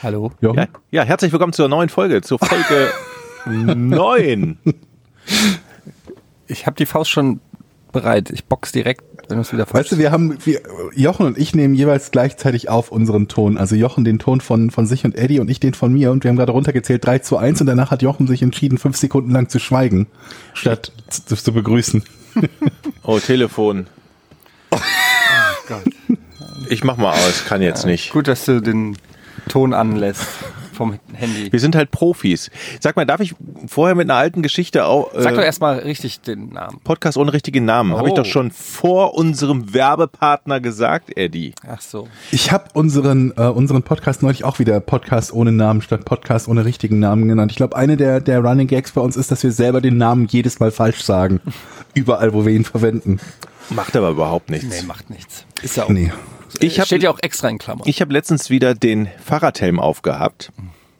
Hallo. Ja, herzlich willkommen zur neuen Folge, zur Folge 9. Ich habe die Faust schon bereit. Ich box direkt, wenn du es wieder Weißt du, Jochen und ich nehmen jeweils gleichzeitig auf unseren Ton. Also Jochen den Ton von sich und Eddie und ich den von mir. Und wir haben gerade runtergezählt 3-1 und danach hat Jochen sich entschieden, 5 Sekunden lang zu schweigen, statt zu begrüßen. Oh, Telefon. Oh Gott. Ich mach mal aus, kann jetzt nicht. Gut, dass du den Ton anlässt vom Handy. Wir sind halt Profis. Sag mal, darf ich vorher mit einer alten Geschichte auch... Sag doch erstmal richtig den Namen. Podcast ohne richtigen Namen. Habe ich doch schon vor unserem Werbepartner gesagt, Eddie. Ach so. Ich habe unseren Podcast neulich auch wieder Podcast ohne Namen statt Podcast ohne richtigen Namen genannt. Ich glaube, eine der Running Gags bei uns ist, dass wir selber den Namen jedes Mal falsch sagen. Überall, wo wir ihn verwenden. Macht aber überhaupt nichts. Nee, macht nichts. Ist ja auch... Nee. Steht ja auch extra in Klammern. Ich habe letztens wieder den Fahrradhelm aufgehabt,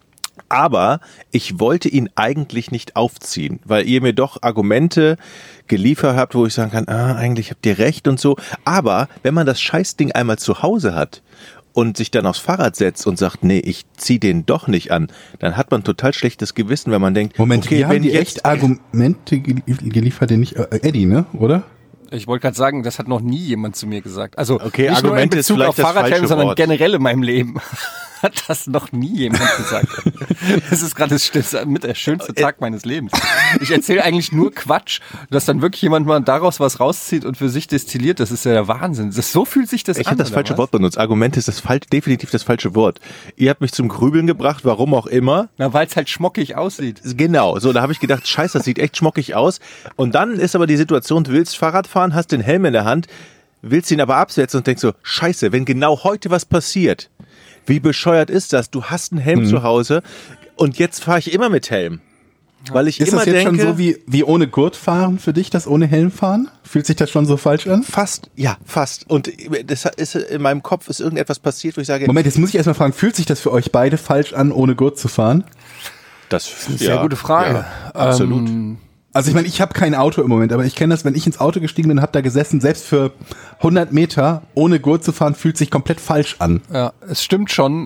aber ich wollte ihn eigentlich nicht aufziehen, weil ihr mir doch Argumente geliefert habt, wo ich sagen kann, eigentlich habt ihr recht und so. Aber wenn man das Scheißding einmal zu Hause hat und sich dann aufs Fahrrad setzt und sagt, nee, ich zieh den doch nicht an, dann hat man total schlechtes Gewissen, wenn man denkt, Moment, okay, wir haben wenn die jetzt echt Argumente geliefert, den nicht Eddie, ne? Oder? Ich wollte gerade sagen, das hat noch nie jemand zu mir gesagt. Also okay, nicht nur in Argumente ist Bezug vielleicht auf das Fahrradhelm, falsche sondern Wort. generell in meinem Leben hat das noch nie jemand gesagt. Das ist gerade mit der schönste Tag meines Lebens. Ich erzähle eigentlich nur Quatsch, dass dann wirklich jemand mal daraus was rauszieht und für sich destilliert. Das ist ja der Wahnsinn. So fühlt sich das an. Ich habe das falsche Wort benutzt. Argument ist definitiv das falsche Wort. Ihr habt mich zum Grübeln gebracht, warum auch immer. Na, weil es halt schmockig aussieht. Genau, so, da habe ich gedacht, scheiße, das sieht echt schmockig aus. Und dann ist aber die Situation, du willst Fahrrad fahren, hast den Helm in der Hand, willst ihn aber absetzen und denkst so, scheiße, wenn genau heute was passiert, wie bescheuert ist das? Du hast einen Helm zu Hause und jetzt fahre ich immer mit Helm. Weil ich Ist immer das jetzt denke, schon so wie ohne Gurt fahren für dich, das ohne Helm fahren? Fühlt sich das schon so falsch an? fast. Und das ist, in meinem Kopf ist irgendetwas passiert, wo ich sage, Moment, jetzt muss ich erstmal fragen, fühlt sich das für euch beide falsch an, ohne Gurt zu fahren? das ist eine sehr gute Frage. Ja, absolut. Also ich meine, ich habe kein Auto im Moment, aber ich kenne das, wenn ich ins Auto gestiegen bin, habe da gesessen, selbst für 100 Meter ohne Gurt zu fahren, fühlt sich komplett falsch an. Ja, es stimmt schon.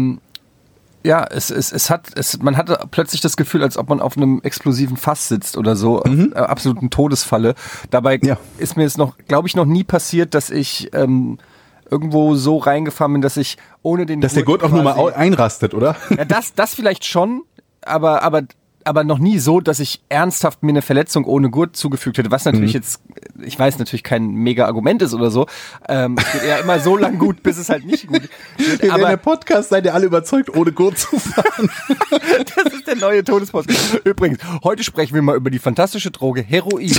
Ja, man hatte plötzlich das Gefühl, als ob man auf einem explosiven Fass sitzt oder so, absoluten Todesfalle. Dabei ist mir es glaube ich, noch nie passiert, dass ich irgendwo so reingefahren bin, dass ich ohne den Dass der Gurt auch nur mal einrastet, oder? Ja, das vielleicht schon, aber noch nie so, dass ich ernsthaft mir eine Verletzung ohne Gurt zugefügt hätte, was natürlich jetzt, ich weiß, natürlich kein mega Argument ist oder so. Es geht eher immer so lang gut, bis es halt nicht gut geht. Aber der Podcast, seid ihr alle überzeugt, ohne Gurt zu fahren. Das ist der neue Todespodcast. Übrigens, heute sprechen wir mal über die fantastische Droge Heroin.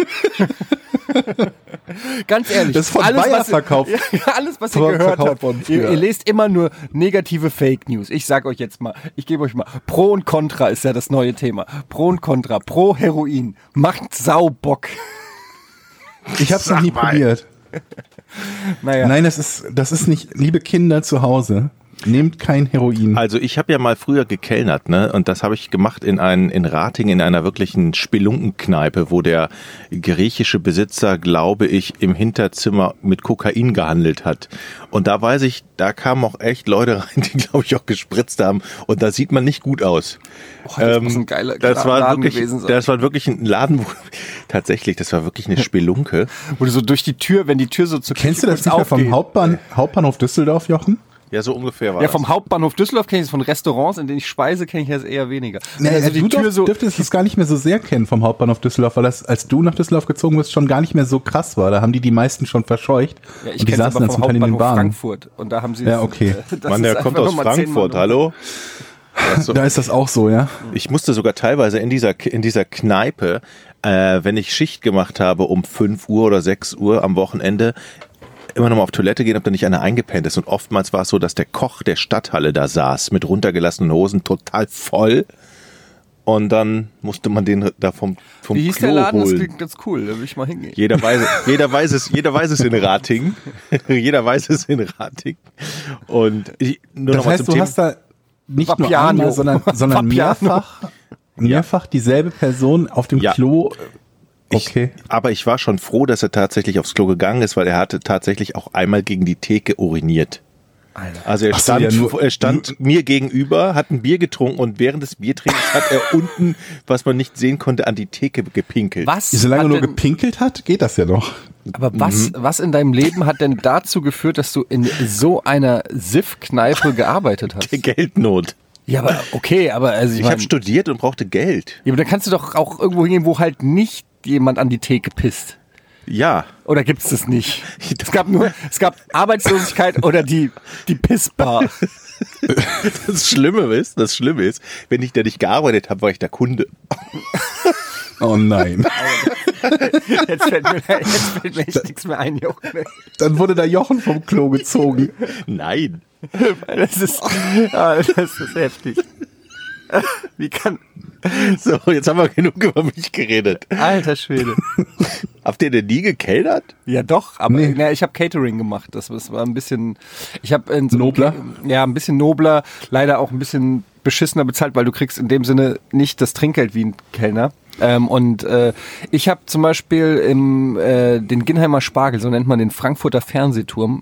Ganz ehrlich. Das ist von Bayer verkauft. Alles, was ihr gehört habt. Ihr lest immer nur negative Fake News. Ich sag euch jetzt mal, ich gebe euch mal, Pro und Contra ist ja das neue Thema. Pro und Contra. Pro Heroin. Macht Saubock. Ich hab's noch nie probiert. Naja. Nein, das ist nicht, liebe Kinder zu Hause, nehmt kein Heroin. Also ich habe ja mal früher gekellnert, ne? Und das habe ich gemacht in Ratingen in einer wirklichen Spelunkenkneipe, wo der griechische Besitzer, glaube ich, im Hinterzimmer mit Kokain gehandelt hat. Und da weiß ich, da kamen auch echt Leute rein, die, glaube ich, auch gespritzt haben. Und da sieht man nicht gut aus. Das muss ein geiler Laden gewesen sein. Das war wirklich ein Laden, wo tatsächlich, das war wirklich eine Spelunke. Wo du so durch die Tür, wenn die Tür so zu Kennst du das nicht mehr vom Hauptbahnhof Düsseldorf, Jochen? Ja, so ungefähr war Ja, das. vom Hauptbahnhof Düsseldorf kenne ich es, von Restaurants, in denen ich speise, kenne ich das eher weniger. Nee, also die Tür so dürftest es gar nicht mehr so sehr kennen vom Hauptbahnhof Düsseldorf, weil das, als du nach Düsseldorf gezogen bist, schon gar nicht mehr so krass war. Da haben die meisten schon verscheucht. Ja, ich und die kenne es saßen aber dann vom zum Teil in den Hauptbahnhof Bahnen. Frankfurt. Und da haben sie Ja, okay. Mann, der kommt aus Frankfurt, hallo? Da ist das auch so, ja? Ich musste sogar teilweise in dieser Kneipe, wenn ich Schicht gemacht habe um 5 Uhr oder 6 Uhr am Wochenende, immer noch mal auf Toilette gehen, ob da nicht einer eingepennt ist. Und oftmals war es so, dass der Koch der Stadthalle da saß, mit runtergelassenen Hosen, total voll. Und dann musste man den da vom Wie hieß Klo der Laden? holen. Das klingt ganz cool, da will ich mal hingehen. Jeder weiß es in Ratingen. Jeder weiß es in Ratingen. Und nur Das heißt, du hast da nicht nur Vapiano. einmal, sondern Vapiano. mehrfach dieselbe Person auf dem Ja. Klo. Okay. Aber ich war schon froh, dass er tatsächlich aufs Klo gegangen ist, weil er hatte tatsächlich auch einmal gegen die Theke uriniert. Also er stand mir gegenüber, hat ein Bier getrunken und während des Biertrinkens hat er unten, was man nicht sehen konnte, an die Theke gepinkelt. Was? Solange er nur gepinkelt hat, geht das ja noch. Aber was in deinem Leben hat denn dazu geführt, dass du in so einer Siff-Kneipe gearbeitet hast? Die Geldnot. Ja, aber okay, aber also ich habe studiert und brauchte Geld. Ja, aber dann kannst du doch auch irgendwo hingehen, wo halt nicht jemand an die Theke pisst. Ja. Oder gibt's das nicht? Es gab Arbeitslosigkeit oder die Pissbar. Das Schlimme ist, wenn ich da nicht gearbeitet habe, war ich der Kunde. Oh nein. Jetzt fällt mir echt nichts mehr ein, Jochen. Dann wurde der Jochen vom Klo gezogen. Nein. Das ist heftig. Wie kann... So, jetzt haben wir genug über mich geredet. Alter Schwede. Habt ihr denn nie gekellnert? Ja doch, aber ich habe Catering gemacht. Das war ein bisschen... Nobler? Ja, ein bisschen nobler. Leider auch ein bisschen beschissener bezahlt, weil du kriegst in dem Sinne nicht das Trinkgeld wie ein Kellner. Ich habe zum Beispiel den Ginnheimer Spargel, so nennt man den Frankfurter Fernsehturm,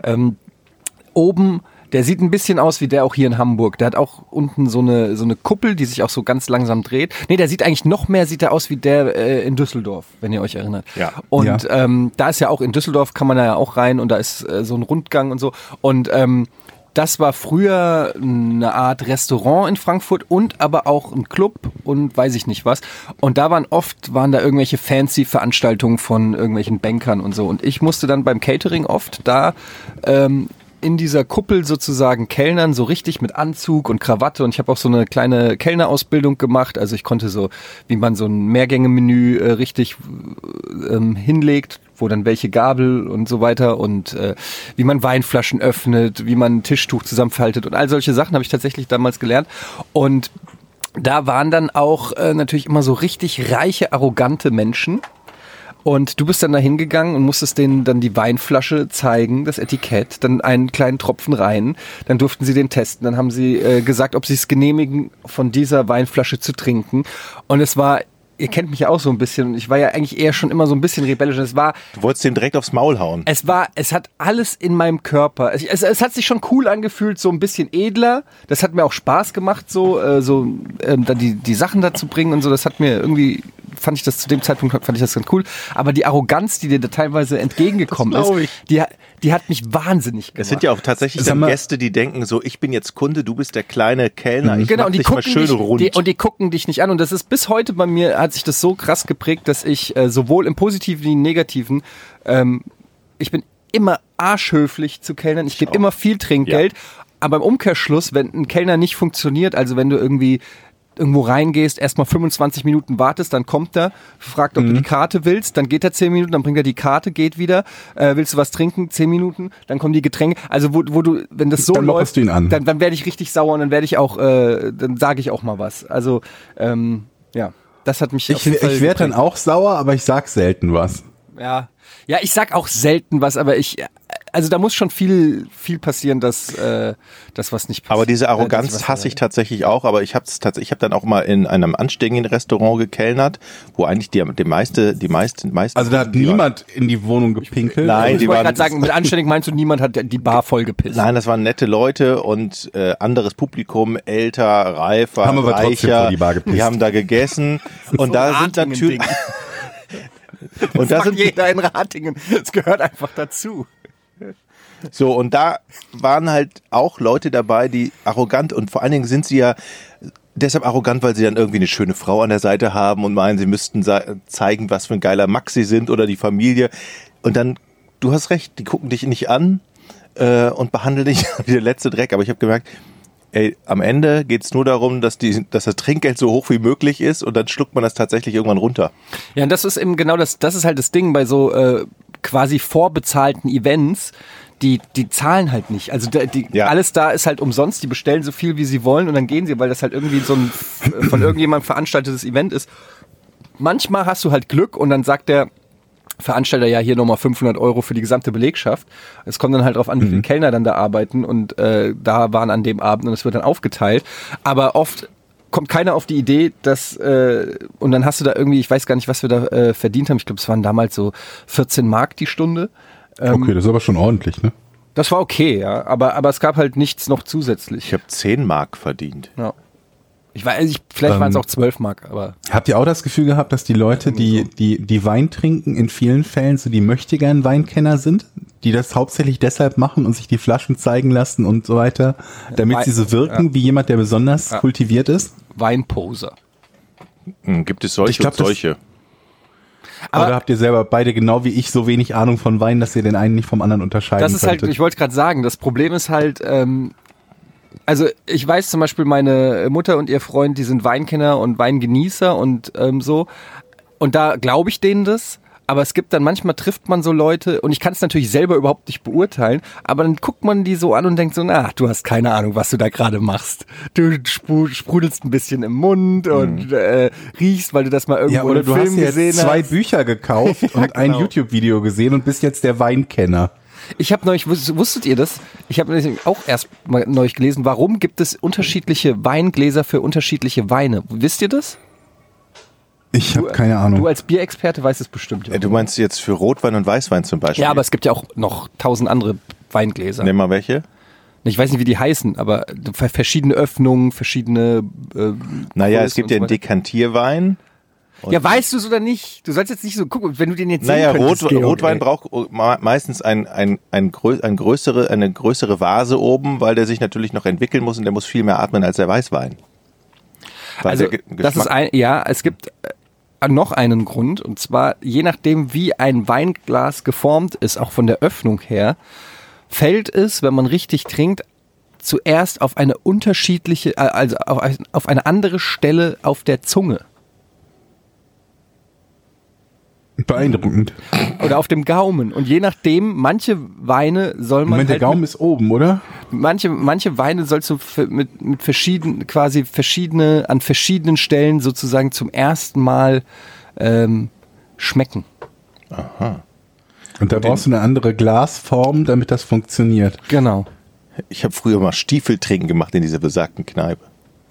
oben... Der sieht ein bisschen aus wie der auch hier in Hamburg. Der hat auch unten so eine Kuppel, die sich auch so ganz langsam dreht. Nee, der sieht eigentlich noch mehr aus wie der in Düsseldorf, wenn ihr euch erinnert. Ja. Und da ist ja auch in Düsseldorf, kann man da ja auch rein und da ist so ein Rundgang und so. Und das war früher eine Art Restaurant in Frankfurt und aber auch ein Club und weiß ich nicht was. Und da waren da irgendwelche fancy Veranstaltungen von irgendwelchen Bankern und so. Und ich musste dann beim Catering oft da in dieser Kuppel sozusagen kellnern, so richtig mit Anzug und Krawatte, und ich habe auch so eine kleine Kellnerausbildung gemacht, also ich konnte so, wie man so ein Mehrgänge-Menü richtig hinlegt, wo dann welche Gabel und so weiter und wie man Weinflaschen öffnet, wie man ein Tischtuch zusammenfaltet und all solche Sachen habe ich tatsächlich damals gelernt. Und da waren dann auch natürlich immer so richtig reiche, arrogante Menschen. Und du bist dann da hingegangen und musstest denen dann die Weinflasche zeigen, das Etikett, dann einen kleinen Tropfen rein, dann durften sie den testen, dann haben sie gesagt, ob sie es genehmigen, von dieser Weinflasche zu trinken. Und es war, ihr kennt mich ja auch so ein bisschen, und ich war ja eigentlich eher schon immer so ein bisschen rebellisch. Du wolltest dem direkt aufs Maul hauen. Es hat alles in meinem Körper. Es hat sich schon cool angefühlt, so ein bisschen edler. Das hat mir auch Spaß gemacht, dann die Sachen dazu bringen und so. Das hat mir irgendwie, zu dem Zeitpunkt fand ich das ganz cool. Aber die Arroganz, die dir da teilweise entgegengekommen ist, die hat mich wahnsinnig gemacht. Es sind ja auch tatsächlich dann Gäste, die denken so, ich bin jetzt Kunde, du bist der kleine Kellner, ich genau, mach dich mal schön rund. Und die gucken dich nicht an. Und das ist bis heute bei mir, hat sich das so krass geprägt, dass ich sowohl im Positiven wie im Negativen, ich bin immer arschhöflich zu Kellnern, ich gebe immer viel Trinkgeld, aber im Umkehrschluss, wenn ein Kellner nicht funktioniert, also wenn du irgendwo reingehst, erstmal 25 Minuten wartest, dann kommt er, fragt, ob du die Karte willst, dann geht er 10 Minuten, dann bringt er die Karte, geht wieder, willst du was trinken, 10 Minuten, dann kommen die Getränke, also wo du, wenn das so dann läuft, du ihn an. Dann werde ich richtig sauer und dann werde ich auch, dann sage ich auch mal was. Also, das hat mich Ich werde dann auch sauer, aber ich sag selten was. Ja, ich sag auch selten was, aber also da muss schon viel passieren, dass was nicht passiert. Aber diese Arroganz hasse ich tatsächlich auch, aber ich habe dann auch mal in einem anständigen Restaurant gekellnert, wo eigentlich die meisten. Also da hat niemand in die Wohnung gepinkelt? Nein, ich wollte gerade sagen, mit anständig meinst du, niemand hat die Bar voll gepisst? Nein, das waren nette Leute und anderes Publikum, älter, reifer, haben aber reicher. Vor die Bar gepisst. Die haben da gegessen und da sind natürlich... Und da sind jeder in Ratingen. Das gehört einfach dazu. So, und da waren halt auch Leute dabei, die arrogant, und vor allen Dingen sind sie ja deshalb arrogant, weil sie dann irgendwie eine schöne Frau an der Seite haben und meinen, sie müssten zeigen, was für ein geiler Max sie sind oder die Familie. Und dann, du hast recht, die gucken dich nicht an und behandeln dich wie der letzte Dreck. Aber ich habe gemerkt, am Ende geht's nur darum, dass das Trinkgeld so hoch wie möglich ist und dann schluckt man das tatsächlich irgendwann runter. Ja, und das ist eben genau das ist halt das Ding bei so quasi vorbezahlten Events, die zahlen halt nicht. Also alles da ist halt umsonst, die bestellen so viel, wie sie wollen und dann gehen sie, weil das halt irgendwie so ein von irgendjemandem veranstaltetes Event ist. Manchmal hast du halt Glück und dann sagt der Veranstalter ja hier nochmal 500 € für die gesamte Belegschaft. Es kommt dann halt drauf an, wie viele Kellner dann da arbeiten und da waren an dem Abend und es wird dann aufgeteilt. Aber oft kommt keiner auf die Idee, dass und dann hast du da irgendwie, ich weiß gar nicht, was wir da verdient haben. Ich glaube, es waren damals so 14 Mark die Stunde. Okay, das ist aber schon ordentlich, ne? Das war okay, ja, aber es gab halt nichts noch zusätzlich. Ich habe 10 Mark verdient. Ja. Vielleicht waren es auch 12 Mark, aber. Habt ihr auch das Gefühl gehabt, dass die Leute, die Wein trinken, in vielen Fällen so die möchtegern Weinkenner sind, die das hauptsächlich deshalb machen und sich die Flaschen zeigen lassen und so weiter, damit sie so wirken wie jemand, der besonders kultiviert ist? Weinposer. Gibt es solche und solche? Oder habt ihr selber beide genau wie ich so wenig Ahnung von Wein, dass ihr den einen nicht vom anderen unterscheiden könntet? Das ist halt, ich wollte gerade sagen, das Problem ist halt, also ich weiß zum Beispiel, meine Mutter und ihr Freund, die sind Weinkenner und Weingenießer und so. Und da glaube ich denen das. Aber es gibt dann, manchmal trifft man so Leute und ich kann es natürlich selber überhaupt nicht beurteilen, aber dann guckt man die so an und denkt so, na, du hast keine Ahnung, was du da gerade machst. Du sprudelst ein bisschen im Mund und riechst, weil du das mal irgendwo im Film gesehen hast. Du hast jetzt 2 Bücher gekauft und ein YouTube-Video gesehen und bist jetzt der Weinkenner. Ich habe neulich, wusstet ihr das? Ich habe auch erst mal neulich gelesen, warum gibt es unterschiedliche Weingläser für unterschiedliche Weine? Wisst ihr das? Ich habe keine Ahnung. Du als Bierexperte weißt es bestimmt. Du meinst jetzt für Rotwein und Weißwein zum Beispiel? Ja, aber es gibt ja auch noch 1000 andere Weingläser. Nimm mal welche. Ich weiß nicht, wie die heißen, aber verschiedene Öffnungen, verschiedene Naja, es gibt ja einen Dekantierwein. Ja, weißt du es oder nicht? Du sollst jetzt nicht so gucken, wenn du den jetzt sehen könntest, Rotwein braucht meistens eine größere Vase oben, weil der sich natürlich noch entwickeln muss und der muss viel mehr atmen als der Weißwein. Also das ist es gibt noch einen Grund, und zwar je nachdem, wie ein Weinglas geformt ist, auch von der Öffnung her, fällt es, wenn man richtig trinkt, zuerst auf eine unterschiedliche, also auf eine andere Stelle auf der Zunge. Beeindruckend. Oder auf dem Gaumen. Und je nachdem, manche Weine soll man der Gaumen ist oben, oder? Manche Weine sollst du mit verschiedene, an verschiedenen Stellen sozusagen zum ersten Mal schmecken. Aha. Und da brauchst du eine andere Glasform, damit das funktioniert. Genau. Ich habe früher mal Stiefeltrinken gemacht in dieser besagten Kneipe.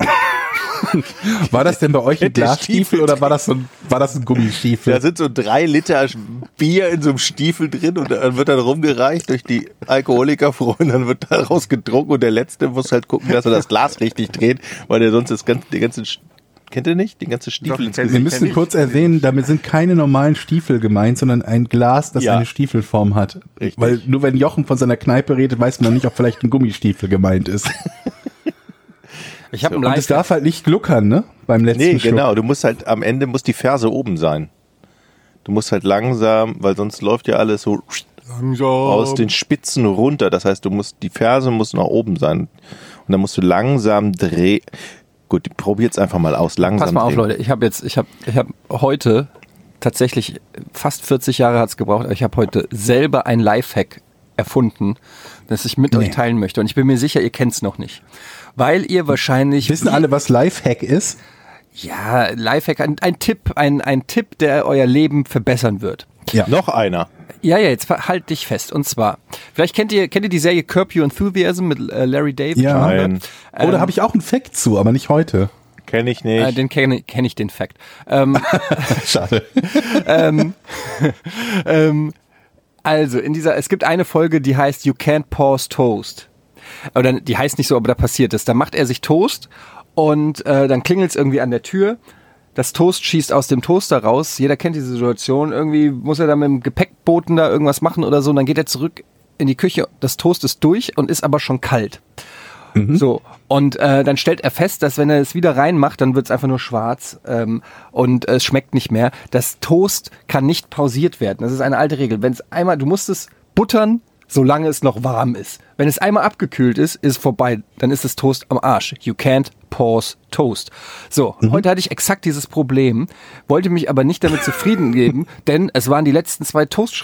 War das denn bei euch ein Glasstiefel oder war das ein Gummistiefel? Da sind so 3 Liter Bier in so einem Stiefel drin und dann wird dann rumgereicht durch die Alkoholikerfreunde, dann wird daraus getrunken und der Letzte muss halt gucken, dass er das Glas richtig dreht, weil der sonst die ganze kennt ihr nicht? Den ganzen Stiefel ins Gesicht. Wir müssen kurz erwähnen, damit sind keine normalen Stiefel gemeint, sondern ein Glas, das eine Stiefelform hat. Richtig. Weil nur wenn Jochen von seiner Kneipe redet, weiß man noch nicht, ob vielleicht ein Gummistiefel gemeint ist. Und es darf halt nicht gluckern, ne? Beim letzten Schluck. Genau. Du musst halt, am Ende muss die Ferse oben sein. Du musst halt langsam, weil sonst läuft ja alles so langsam aus den Spitzen runter. Das heißt, die Ferse muss nach oben sein. Und dann musst du langsam drehen. Gut, probiert's einfach mal aus. Langsam Pass mal auf, Leute. Ich habe heute tatsächlich fast 40 Jahre hat's gebraucht, aber ich habe heute selber ein Lifehack erfunden, das ich mit euch teilen möchte. Und ich bin mir sicher, ihr kennt's noch nicht. Weil ihr wahrscheinlich... Wissen alle, was Lifehack ist? Ja, Lifehack, ein Tipp, der euer Leben verbessern wird. Ja. Noch einer. Ja, jetzt halt dich fest. Und zwar, vielleicht kennt ihr die Serie Curb Your Enthusiasm mit Larry David? Ja. Nein. Da habe ich auch einen Fact zu, aber nicht heute. Kenn ich nicht. Den kenn ich, den Fact. Schade. Also, es gibt eine Folge, die heißt You Can't Pause Toast. Oder die heißt nicht so, aber da passiert es. Da macht er sich Toast und dann klingelt es irgendwie an der Tür. Das Toast schießt aus dem Toaster raus. Jeder kennt diese Situation. Irgendwie muss er da mit dem Gepäckboten da irgendwas machen oder so. Und dann geht er zurück in die Küche. Das Toast ist durch und ist aber schon kalt. So. Und dann stellt er fest, dass wenn er es wieder reinmacht, dann wird es einfach nur schwarz und es schmeckt nicht mehr. Das Toast kann nicht pausiert werden. Das ist eine alte Regel. Du musst es buttern, solange es noch warm ist. Wenn es einmal abgekühlt ist, ist es vorbei. Dann ist das Toast am Arsch. You can't pause Toast. So, heute hatte ich exakt dieses Problem, wollte mich aber nicht damit zufrieden geben, denn es waren die letzten 2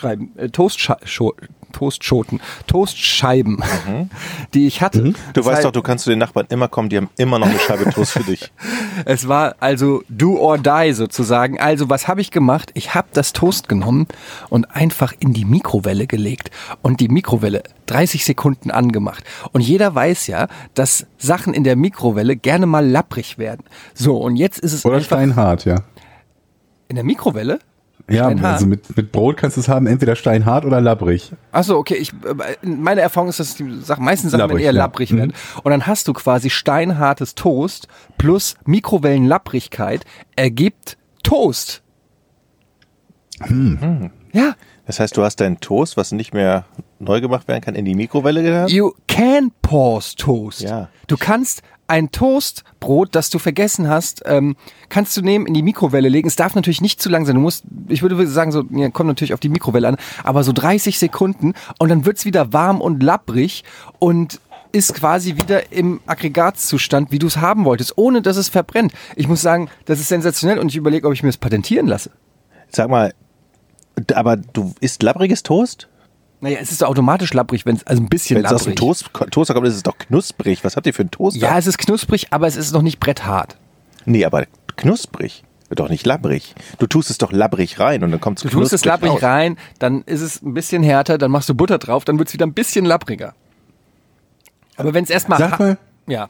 Toastscheiben, die ich hatte. Du weißt doch, du kannst zu den Nachbarn immer kommen, die haben immer noch eine Scheibe Toast für dich. Es war also do or die sozusagen. Also was habe ich gemacht? Ich habe das Toast genommen und einfach in die Mikrowelle gelegt und die Mikrowelle 30 Sekunden angemacht. Und jeder weiß ja, dass Sachen in der Mikrowelle gerne mal lapprig werden. So, und jetzt ist es oder steinhart, ja. In der Mikrowelle? Ja, Steinhart? also mit Brot kannst du es haben, entweder steinhart oder labbrig. Achso, okay. Meine Erfahrung ist, dass die meisten Sachen Labbrig, eher ja. labbrig werden. Und dann hast du quasi steinhartes Toast plus Mikrowellenlapprigkeit ergibt Toast. Ja. Das heißt, du hast deinen Toast, was nicht mehr neu gemacht werden kann, in die Mikrowelle getan? You can pause Toast. Ja. Du kannst ein Toastbrot, das du vergessen hast, kannst du nehmen, in die Mikrowelle legen. Es darf natürlich nicht zu lang sein. Ich würde sagen, so, ja, kommt natürlich auf die Mikrowelle an, aber so 30 Sekunden und dann wird's wieder warm und labbrig und ist quasi wieder im Aggregatzustand, wie du es haben wolltest, ohne dass es verbrennt. Ich muss sagen, das ist sensationell und ich überlege, ob ich mir das patentieren lasse. Sag mal, aber du isst labbriges Toast? Naja, es ist so automatisch labbrig, wenn es also ein bisschen Wenn es aus dem labbrig. Toaster kommt, ist es doch knusprig. Was habt ihr für einen Toaster? Ja, es ist knusprig, aber es ist noch nicht bretthart. Nee, aber knusprig. Wird doch nicht labbrig. Du tust es doch labbrig rein und dann kommt es Du knusprig tust es labbrig raus. rein, dann ist es ein bisschen härter, dann machst du Butter drauf, dann wird es wieder ein bisschen labbriger. Aber wenn es erstmal... Sag mal, Ja.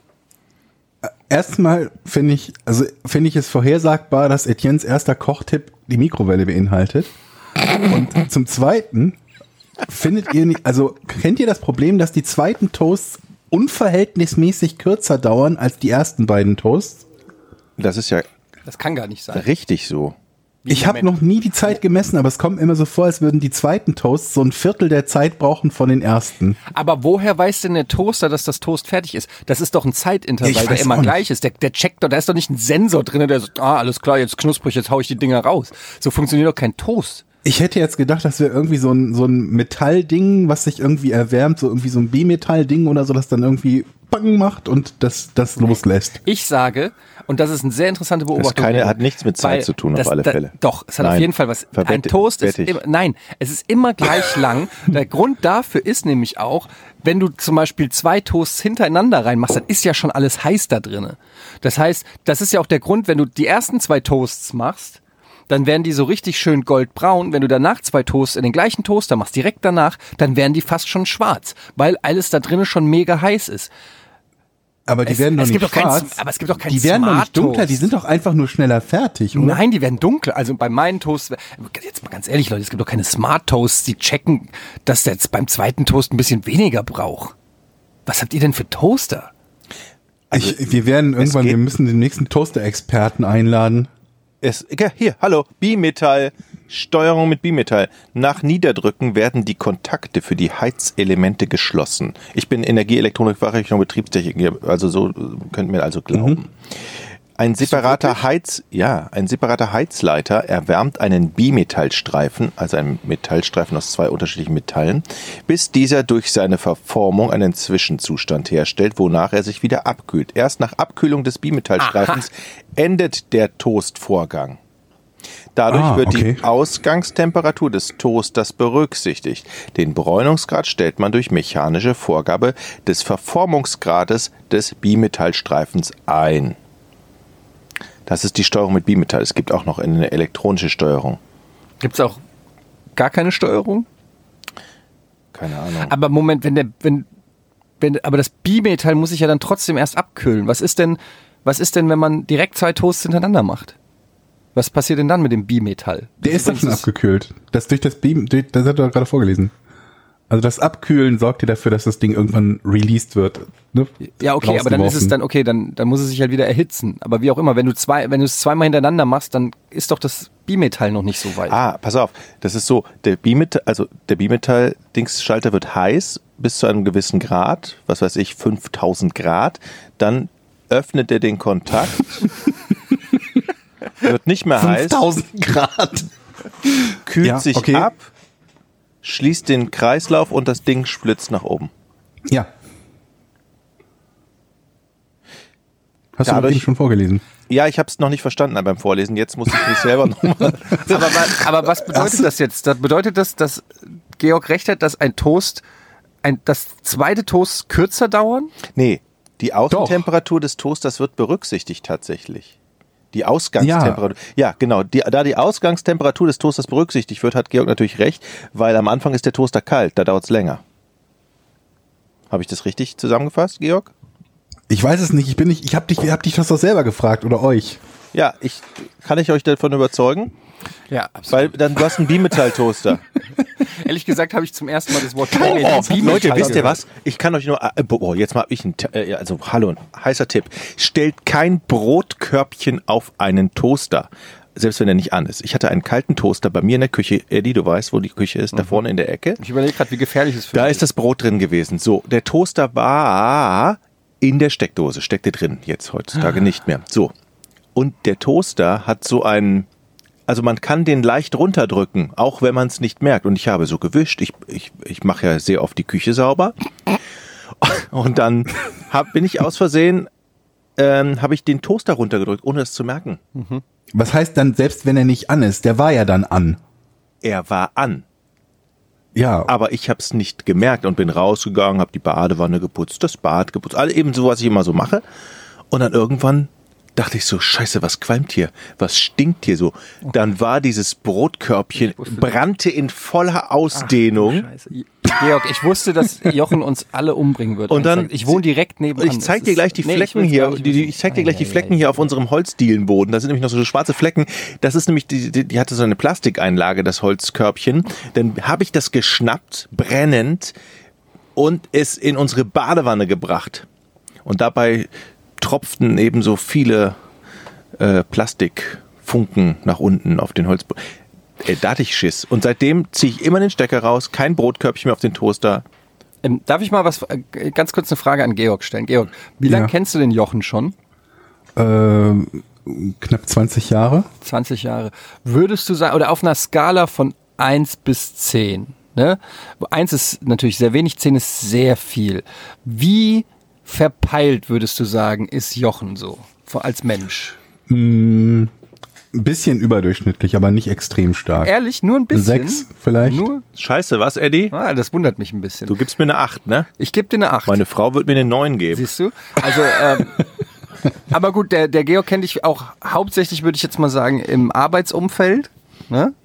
erstmal finde ich es vorhersagbar, dass Etiennes erster Kochtipp die Mikrowelle beinhaltet. Und zum Zweiten findet ihr nicht, also kennt ihr das Problem, dass die zweiten Toasts unverhältnismäßig kürzer dauern als die ersten beiden Toasts? Das ist ja Das kann gar nicht sein. richtig so. Ich habe noch nie die Zeit gemessen, aber es kommt mir immer so vor, als würden die zweiten Toasts so ein Viertel der Zeit brauchen von den ersten. Aber woher weiß denn der Toaster, dass das Toast fertig ist? Das ist doch ein Zeitintervall, Ich der weiß immer auch nicht. gleich ist. Der checkt doch, da ist doch nicht ein Sensor drin, der sagt, alles klar, jetzt knusprig, jetzt hau ich die Dinger raus. So funktioniert doch kein Toast. Ich hätte jetzt gedacht, das wäre irgendwie so ein Metallding, was sich irgendwie erwärmt, so irgendwie so ein B-Metall-Ding oder so, das dann irgendwie Bang macht und das loslässt. Ich sage, und das ist eine sehr interessante Beobachtung. Hat nichts mit Zeit zu tun, auf alle Fälle. Doch, es hat auf Nein. jeden Fall was. Ein Verwette- Toast ist wette ich. immer, nein, es ist immer gleich lang. Der Grund dafür ist nämlich auch, wenn du zum Beispiel 2 Toasts hintereinander reinmachst, dann ist ja schon alles heiß da drinne. Das heißt, das ist ja auch der Grund, wenn du die ersten 2 Toasts machst, dann werden die so richtig schön goldbraun. Wenn du danach 2 Toasts in den gleichen Toaster machst, direkt danach, dann werden die fast schon schwarz, weil alles da drinnen schon mega heiß ist. Aber die werden doch es nicht gibt doch kein, schwarz. aber es gibt doch kein Die werden doch nicht Smart Toast. dunkler, die sind doch einfach nur schneller fertig, oder? Nein, die werden dunkler. Also bei meinen Toasts, jetzt mal ganz ehrlich, Leute, es gibt doch keine Smart Toasts, die checken, dass der jetzt beim zweiten Toast ein bisschen weniger braucht. Was habt ihr denn für Toaster? Wir müssen den nächsten Toaster-Experten einladen. Hier, hallo, Bimetall, Steuerung mit Bimetall. Nach Niederdrücken werden die Kontakte für die Heizelemente geschlossen. Ich bin Energieelektronik, Fachrichtung Betriebstechnik, also so könnt mir also glauben. Ein separater Heizleiter erwärmt einen Bimetallstreifen, also einen Metallstreifen aus 2 unterschiedlichen Metallen, bis dieser durch seine Verformung einen Zwischenzustand herstellt, wonach er sich wieder abkühlt. Erst nach Abkühlung des Bimetallstreifens endet der Toastvorgang. Dadurch wird die Ausgangstemperatur des Toasters berücksichtigt. Den Bräunungsgrad stellt man durch mechanische Vorgabe des Verformungsgrades des Bimetallstreifens ein. Das ist die Steuerung mit Bimetall. Es gibt auch noch eine elektronische Steuerung. Gibt's auch gar keine Steuerung? Keine Ahnung. Aber Moment, aber das Bimetall muss sich ja dann trotzdem erst abkühlen. Was ist denn, wenn man direkt 2 Toasts hintereinander macht? Was passiert denn dann mit dem Bimetall? Der ist doch schon abgekühlt. Das hat er doch gerade vorgelesen. Also das Abkühlen sorgt ja dafür, dass das Ding irgendwann released wird. Ne? Ja, okay, aber dann ist es dann, okay, dann muss es sich halt wieder erhitzen. Aber wie auch immer, wenn du es zweimal hintereinander machst, dann ist doch das Bimetall noch nicht so weit. Pass auf, das ist so, der Bimetall-Dingsschalter wird heiß bis zu einem gewissen Grad, was weiß ich, 5000 Grad, dann öffnet er den Kontakt, wird nicht mehr heiß, 5000 Grad. kühlt sich ab, schließt den Kreislauf und das Ding splitzt nach oben. Ja. Hast du das schon vorgelesen? Ja, ich habe es noch nicht verstanden beim Vorlesen. Jetzt muss ich mich selber nochmal... aber was bedeutet das jetzt? Das bedeutet das, dass Georg recht hat, dass das zweite Toast kürzer dauern? Nee, die Außentemperatur des Toasters wird berücksichtigt tatsächlich. Die Ausgangstemperatur. Ja, genau. Da die Ausgangstemperatur des Toasters berücksichtigt wird, hat Georg natürlich recht, weil am Anfang ist der Toaster kalt, da dauert es länger. Habe ich das richtig zusammengefasst, Georg? Ich weiß es nicht. Ich hab dich das doch selber gefragt oder euch. Ja, kann ich euch davon überzeugen? Ja, absolut. Weil dann du hast einen Bimetall-Toaster. Ehrlich gesagt habe ich zum ersten Mal das Wort Leute, wisst ihr was? Ich kann euch nur, jetzt mal habe ich hallo, heißer Tipp. Stellt kein Brotkörbchen auf einen Toaster. Selbst wenn er nicht an ist. Ich hatte einen kalten Toaster bei mir in der Küche. Eddie, du weißt, wo die Küche ist, da vorne in der Ecke. Ich überlege gerade, wie gefährlich es für Da mich ist das Brot drin gewesen. So, der Toaster war in der Steckdose, steckte drin. Jetzt heutzutage nicht mehr. So. Und der Toaster hat so einen, also man kann den leicht runterdrücken, auch wenn man es nicht merkt. Und ich habe so gewischt. Ich mache ja sehr oft die Küche sauber. Und dann bin ich aus Versehen, habe ich den Toaster runtergedrückt, ohne es zu merken. Was heißt dann, selbst wenn er nicht an ist? Der war ja dann an. Er war an. Ja. Aber ich habe es nicht gemerkt und bin rausgegangen, habe die Badewanne geputzt, das Bad geputzt, alle eben so, was ich immer so mache. Und dann irgendwann dachte ich so, scheiße, was qualmt hier? Was stinkt hier so? Dann war dieses Brotkörbchen, brannte in voller Ausdehnung. Scheiße. Georg, ich wusste, dass Jochen uns alle umbringen wird. Und dann, ich wohne direkt nebenan. Ich zeig dir gleich die Flecken hier. Ich zeig dir gleich die Flecken hier auf unserem Holzdielenboden. Da sind nämlich noch so schwarze Flecken. Das ist nämlich, die hatte so eine Plastikeinlage, das Holzkörbchen. Dann habe ich das geschnappt, brennend, und es in unsere Badewanne gebracht. Und dabei tropften ebenso viele Plastikfunken nach unten auf den Holzboden. Da hatte ich Schiss. Und seitdem ziehe ich immer den Stecker raus, kein Brotkörbchen mehr auf den Toaster. Darf ich mal ganz kurz eine Frage an Georg stellen? Georg, wie lange kennst du den Jochen schon? Knapp 20 Jahre. 20 Jahre. Würdest du sagen, oder auf einer Skala von 1 bis 10, ne? 1 ist natürlich sehr wenig, 10 ist sehr viel. Wie verpeilt, würdest du sagen, ist Jochen so als Mensch? Ein bisschen überdurchschnittlich, aber nicht extrem stark. Ehrlich? Nur ein bisschen? 6 vielleicht. Nur? Scheiße, was, Eddie? Das wundert mich ein bisschen. Du gibst mir eine 8, ne? Ich gebe dir eine 8. Meine Frau wird mir eine 9 geben. Siehst du? Also, aber gut, der Georg kennt dich auch hauptsächlich, würde ich jetzt mal sagen, im Arbeitsumfeld. Ne?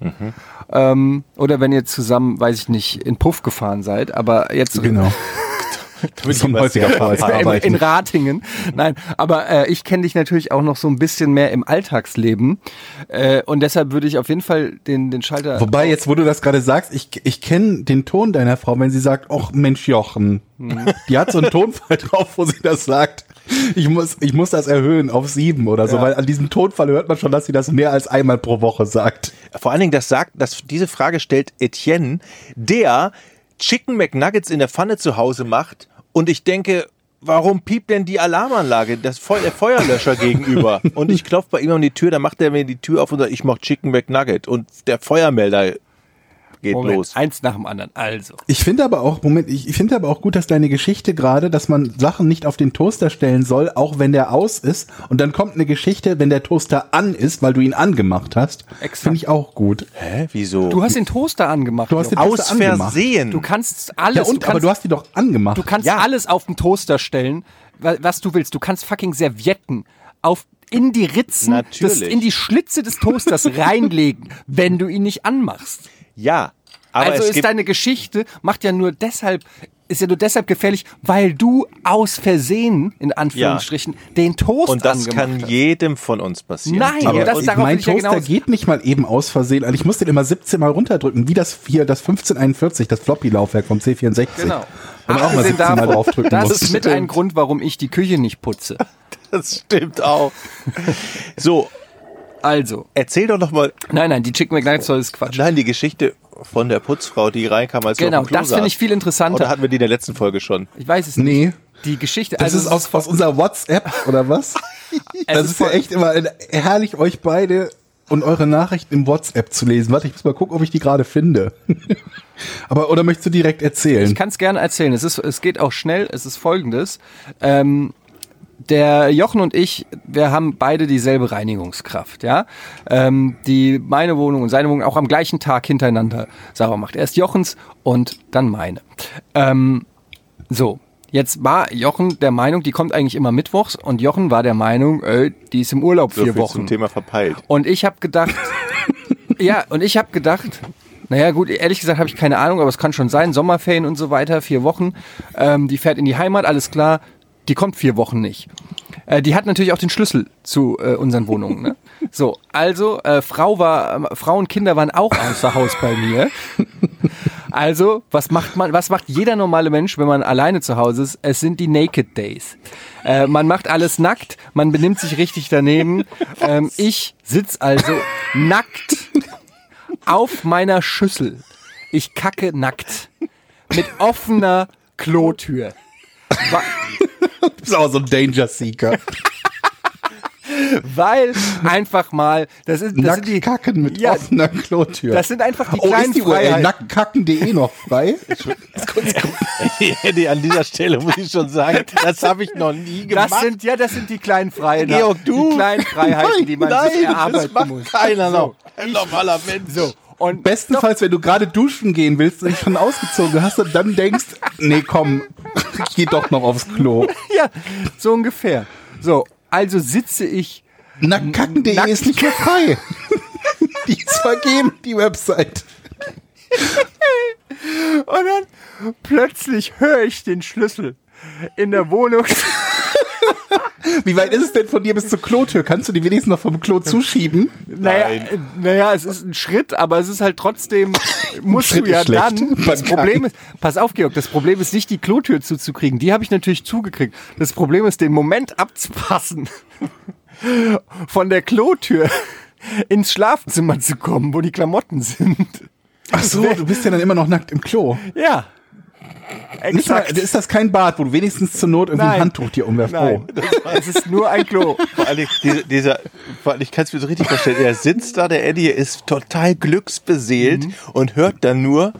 Oder wenn ihr zusammen, weiß ich nicht, in Puff gefahren seid. Aber jetzt... Genau. Das ist ein häufiger Fall. In Ratingen. Nein, aber ich kenne dich natürlich auch noch so ein bisschen mehr im Alltagsleben. Und deshalb würde ich auf jeden Fall den Schalter... Wobei, jetzt wo du das gerade sagst, ich kenne den Ton deiner Frau, wenn sie sagt, ach Mensch Jochen. Die hat so einen Tonfall drauf, wo sie das sagt. Ich muss das erhöhen auf 7 oder so, weil an diesem Tonfall hört man schon, dass sie das mehr als einmal pro Woche sagt. Vor allen Dingen, diese Frage stellt Etienne, der Chicken McNuggets in der Pfanne zu Hause macht, und ich denke, warum piept denn die Alarmanlage, der Feuerlöscher gegenüber? Und ich klopfe bei ihm an die Tür, dann macht er mir die Tür auf und sagt, ich mach Chicken McNugget, und der Feuermelder geht los. Eins nach dem anderen, also. Ich finde aber auch gut, dass deine Geschichte gerade, dass man Sachen nicht auf den Toaster stellen soll, auch wenn der aus ist. Und dann kommt eine Geschichte, wenn der Toaster an ist, weil du ihn angemacht hast. Finde ich auch gut. Hä? Wieso? Du hast den Toaster angemacht. Du hast den Toaster angemacht. Versehen. Du kannst alles... aber du hast die doch angemacht. Du kannst alles auf den Toaster stellen, was du willst. Du kannst fucking Servietten in die Ritzen, in die Schlitze des Toasters reinlegen, wenn du ihn nicht anmachst. Ja, aber also ist deine Geschichte, ist ja nur deshalb gefährlich, weil du aus Versehen, in Anführungsstrichen, den Toast angemacht hast. Und das kann hast. Jedem von uns passieren. Nein, aber mein Toaster Toaster geht nicht mal eben aus Versehen. Also ich muss den immer 17 Mal runterdrücken, wie das 1541, das Floppy-Laufwerk vom C64. Genau. Wo man auch mal 17 Mal draufdrücken muss. Das ist mit ein Grund, warum ich die Küche nicht putze. Das stimmt auch. So. Also. Erzähl doch noch mal. Nein, die Chicken McNuggets ist Quatsch. Nein, die Geschichte von der Putzfrau, die reinkam, als genau, du auf dem Klo das finde ich viel interessanter. Oder hatten wir die in der letzten Folge schon? Ich weiß es nicht. Nee. Die Geschichte. Das ist aus unserer WhatsApp, oder was? Das ist ja echt immer herrlich, euch beide und eure Nachrichten im WhatsApp zu lesen. Warte, ich muss mal gucken, ob ich die gerade finde. Oder möchtest du direkt erzählen? Ich kann es gerne erzählen. Es geht auch schnell. Es ist Folgendes. Der Jochen und ich, wir haben beide dieselbe Reinigungskraft, ja. Die meine Wohnung und seine Wohnung auch am gleichen Tag hintereinander sauber macht. Erst Jochens und dann meine. So, jetzt war Jochen der Meinung, die kommt eigentlich immer mittwochs, und Jochen war der Meinung, die ist im Urlaub 4 Wochen. Zum Thema verpeilt. Und ich habe gedacht, naja gut, ehrlich gesagt habe ich keine Ahnung, aber es kann schon sein, Sommerferien und so weiter, 4 Wochen, die fährt in die Heimat, alles klar. Die kommt 4 Wochen nicht. Die hat natürlich auch den Schlüssel zu unseren Wohnungen. Ne? So, also Frau und Kinder waren auch außer Haus bei mir. Also, was macht jeder normale Mensch, wenn man alleine zu Hause ist? Es sind die Naked Days. Man macht alles nackt, man benimmt sich richtig daneben. Ich sitz also nackt auf meiner Schüssel. Ich kacke nackt. Mit offener Klotür. Du bist auch so ein Danger Seeker. Weil einfach mal, das sind die Kacken mit offener Klotür. Das sind einfach die kleinen ist die Freiheiten. Nacktkacken.de noch frei? An dieser Stelle muss ich schon sagen, das habe ich noch nie gemacht. Das sind die kleinen Freiheiten. Georg, die kleinen Freiheiten, die man sich erarbeiten das muss. Keiner noch. Ein normaler Mensch. So. Und bestenfalls, wenn du gerade duschen gehen willst und dich schon ausgezogen hast und dann denkst, nee, komm, ich geh doch noch aufs Klo. Ja, so ungefähr. So, also sitze ich. Nacktkacken.de ist nicht mehr frei. Die ist vergeben, die Website. Und dann plötzlich höre ich den Schlüssel in der Wohnung. Wie weit ist es denn von dir bis zur Klotür? Kannst du die wenigstens noch vom Klo zuschieben? Naja, es ist ein Schritt, aber es ist halt trotzdem, musst du ja dann. Das Problem ist, pass auf, Georg, das Problem ist nicht, die Klotür zuzukriegen. Die habe ich natürlich zugekriegt. Das Problem ist, den Moment abzupassen, von der Klotür ins Schlafzimmer zu kommen, wo die Klamotten sind. Ach so, du bist ja dann immer noch nackt im Klo. Ja. Nicht mal, ist das kein Bad, wo du wenigstens zur Not irgendwie ein Handtuch dir umwerfst? Nein, es ist nur ein Klo. Vor allem, ich kann es mir so richtig vorstellen, er sitzt da, der Eddie ist total glücksbeseelt und hört dann nur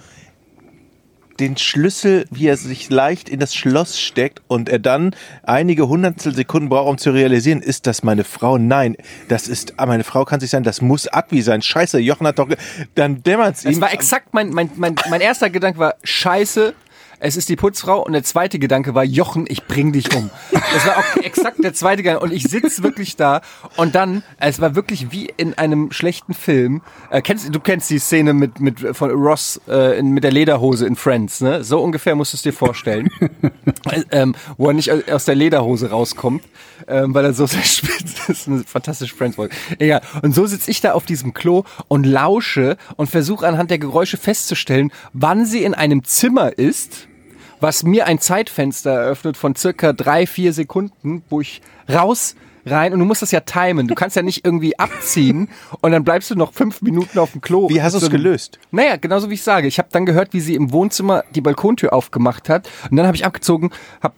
den Schlüssel, wie er sich leicht in das Schloss steckt und er dann einige Hundertstel Sekunden braucht, um zu realisieren, ist das meine Frau? Nein, das ist, meine Frau kann sich sein, das muss Advi sein. Scheiße, Jochen hat doch, dann dämmert's ihm. Das war exakt mein erster Gedanke war, scheiße, es ist die Putzfrau und der zweite Gedanke war, Jochen, ich bring dich um. Das war auch exakt der zweite Gedanke und ich sitze wirklich da und dann, es war wirklich wie in einem schlechten Film. Du kennst die Szene von Ross mit der Lederhose in Friends, ne? So ungefähr musst du es dir vorstellen. Wo er nicht aus der Lederhose rauskommt, weil er so sehr spitzt. Das ist eine fantastische Friends-Folge. Egal. Und so sitze ich da auf diesem Klo und lausche und versuche anhand der Geräusche festzustellen, wann sie in einem Zimmer ist, was mir ein Zeitfenster eröffnet von circa 3-4 Sekunden, wo ich rein, und du musst das ja timen. Du kannst ja nicht irgendwie abziehen und dann bleibst du noch 5 Minuten auf dem Klo. Wie hast du es gelöst? Naja, genauso wie ich sage. Ich habe dann gehört, wie sie im Wohnzimmer die Balkontür aufgemacht hat und dann habe ich abgezogen,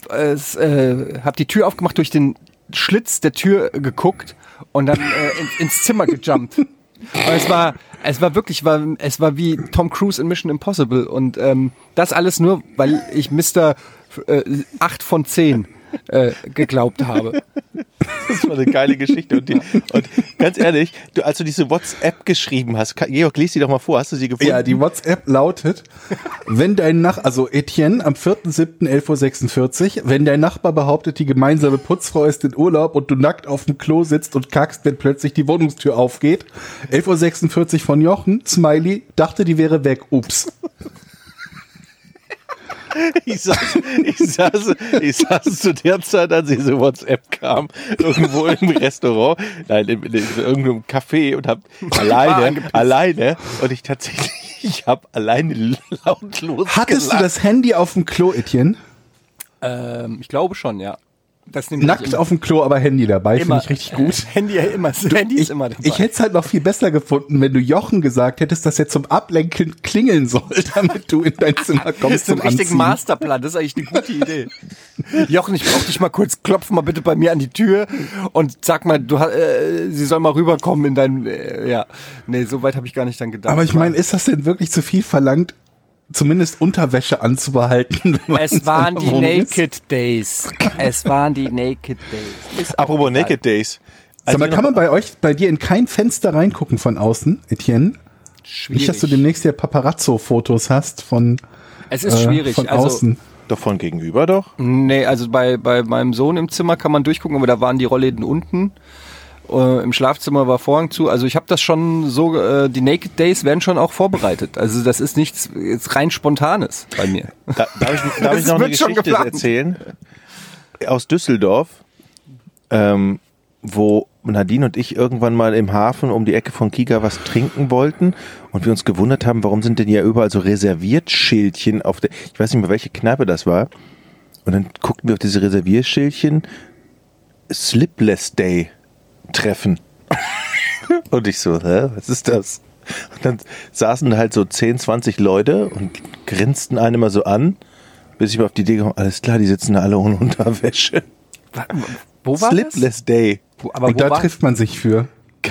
hab die Tür aufgemacht, durch den Schlitz der Tür geguckt und dann ins Zimmer gejumpt. Aber es war wie Tom Cruise in Mission Impossible und das alles nur, weil ich Mr. 8 von 10 geglaubt habe. Das war eine geile Geschichte. Und ganz ehrlich, als du diese WhatsApp geschrieben hast, Georg, lies die doch mal vor, hast du sie gefunden? Ja, die WhatsApp lautet, wenn dein also Etienne am 4.7.11.46 Uhr, wenn dein Nachbar behauptet, die gemeinsame Putzfrau ist in Urlaub und du nackt auf dem Klo sitzt und kackst, wenn plötzlich die Wohnungstür aufgeht. 11.46 Uhr von Jochen, Smiley, dachte, die wäre weg, ups. Ich saß zu der Zeit, als diese WhatsApp kam, irgendwo im Restaurant, nein, in irgendeinem Café und hab alleine und ich habe alleine lautlos Hattest gelacht. du das Handy auf dem Klo, Etienne? Ich glaube schon, ja. Nackt auf dem Klo, aber Handy dabei, finde ich richtig gut. Handy ist immer dabei. Ich hätte es halt noch viel besser gefunden, wenn du Jochen gesagt hättest, dass er zum Ablenken klingeln soll, damit du in dein Zimmer kommst. Das ist ein richtiger Masterplan, das ist eigentlich eine gute Idee. Jochen, ich brauche dich mal kurz, klopf mal bitte bei mir an die Tür und sag mal, sie soll mal rüberkommen in dein, nee, so weit habe ich gar nicht dann gedacht. Aber ich meine, ist das denn wirklich zu viel verlangt, zumindest Unterwäsche anzubehalten? Es waren die Naked Days. Es waren die Naked Days. Apropos Naked Days. Sag mal, kann man bei dir in kein Fenster reingucken von außen, Etienne? Schwierig. Nicht, dass du demnächst ja Paparazzo-Fotos hast von Es ist schwierig. von außen. Doch von gegenüber doch? Nee, also bei meinem Sohn im Zimmer kann man durchgucken, aber da waren die Rollläden unten. Im Schlafzimmer war Vorhang zu. Also ich habe das schon so, die Naked Days werden schon auch vorbereitet. Also das ist nichts jetzt rein Spontanes bei mir. Darf ich noch eine Geschichte erzählen? Aus Düsseldorf. wo Nadine und ich irgendwann mal im Hafen um die Ecke von Kika was trinken wollten und wir uns gewundert haben, warum sind denn hier überall so Reserviertschildchen auf der, ich weiß nicht mehr, welche Kneipe das war. Und dann guckten wir auf diese Reservierschildchen, Slipless Day Treffen. Und ich so, was ist das? Und dann saßen halt so 10, 20 Leute und grinsten einen immer so an, bis ich mal auf die Idee kam, alles klar, die sitzen da alle ohne Unterwäsche. Wo war Slipless Day. Aber und da trifft man sich für.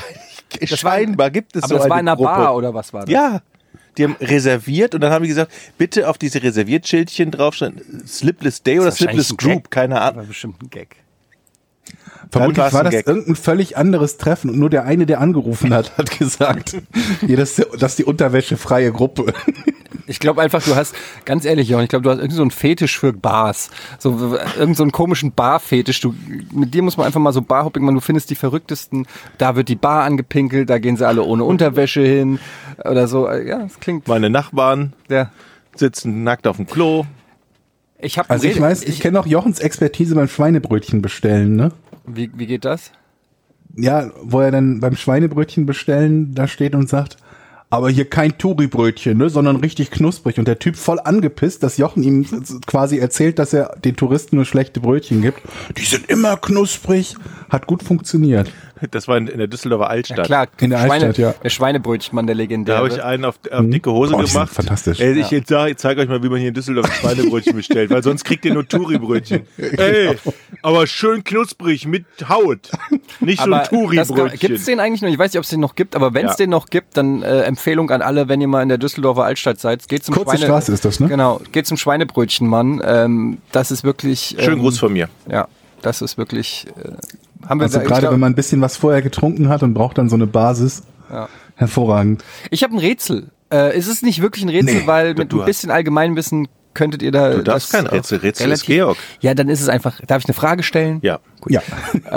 Scheinbar gibt es so eine Aber das war in einer Gruppe. Bar oder was war das? Ja, die haben reserviert und dann haben die gesagt, bitte auf diese Reserviertschildchen draufstehen, Slipless Day oder Slipless Group, keine Ahnung. Das war bestimmt ein Gag. Vermutlich war das irgendein völlig anderes Treffen und nur der eine, der angerufen hat, hat gesagt, hier, das ist die unterwäschefreie Gruppe. Ich glaube einfach, du hast, ganz ehrlich, Jochen, ich glaube, du hast irgendwie so einen Fetisch für Bars. So, irgend so einen komischen Bar-Fetisch. Mit dir muss man einfach mal so Barhopping machen. Du findest die verrücktesten, da wird die Bar angepinkelt, da gehen sie alle ohne Unterwäsche hin oder so. Ja, das klingt. Meine Nachbarn sitzen nackt auf dem Klo. Ich kenne auch Jochens Expertise beim Schweinebrötchen bestellen, ne? Wie geht das? Ja, wo er dann beim Schweinebrötchen bestellen da steht und sagt, aber hier kein Touri-Brötchen, ne, sondern richtig knusprig. Und der Typ voll angepisst, dass Jochen ihm quasi erzählt, dass er den Touristen nur schlechte Brötchen gibt. Die sind immer knusprig. Hat gut funktioniert. Das war in der Düsseldorfer Altstadt. Ja, klar, in der Altstadt, ja. Der Schweinebrötchenmann, der legendäre. Da habe ich einen auf dicke Hose gemacht. Fantastisch. Ey, ich zeige euch mal, wie man hier in Düsseldorf Schweinebrötchen bestellt, weil sonst kriegt ihr nur Touri-Brötchen. Ey, aber schön knusprig mit Haut. Nicht so ein Touri-Brötchen. Gibt es den eigentlich noch? Ich weiß nicht, ob es den noch gibt, aber wenn es den noch gibt, dann Empfehlung an alle, wenn ihr mal in der Düsseldorfer Altstadt seid, geht zum Straße ist das, ne? Genau, geht zum Schweinebrötchenmann. Das ist wirklich... Schönen Gruß von mir. Ja, das ist wirklich... Also gerade wenn man ein bisschen was vorher getrunken hat und braucht dann so eine Basis, hervorragend. Ich habe ein Rätsel. Es ist nicht wirklich ein Rätsel, weil mit ein bisschen Allgemeinwissen könntet ihr da... Du darfst kein Rätsel, Rätsel ist Georg. Ja, dann ist es einfach... Darf ich eine Frage stellen? Ja. Gut. Ja.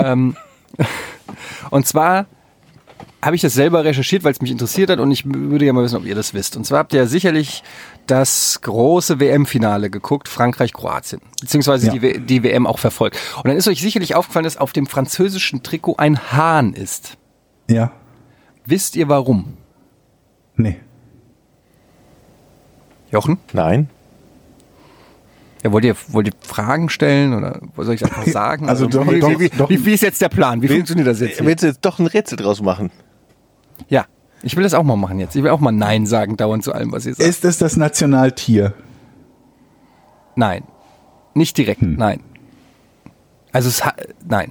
Und zwar habe ich das selber recherchiert, weil es mich interessiert hat und ich würde ja mal wissen, ob ihr das wisst. Und zwar habt ihr ja sicherlich das große WM-Finale geguckt, Frankreich-Kroatien, beziehungsweise die WM auch verfolgt. Und dann ist euch sicherlich aufgefallen, dass auf dem französischen Trikot ein Hahn ist. Ja. Wisst ihr warum? Nee. Jochen? Nein. Ja, wollt ihr Fragen stellen oder soll ich einfach sagen? Also doch, wie ist jetzt der Plan? Wie funktioniert das jetzt? Willst du jetzt doch ein Rätsel draus machen? Ja, ich will das auch mal machen jetzt. Ich will auch mal Nein sagen, dauernd zu allem, was ihr sagt. Ist es das Nationaltier? Nein. Nicht direkt, nein. Also nein.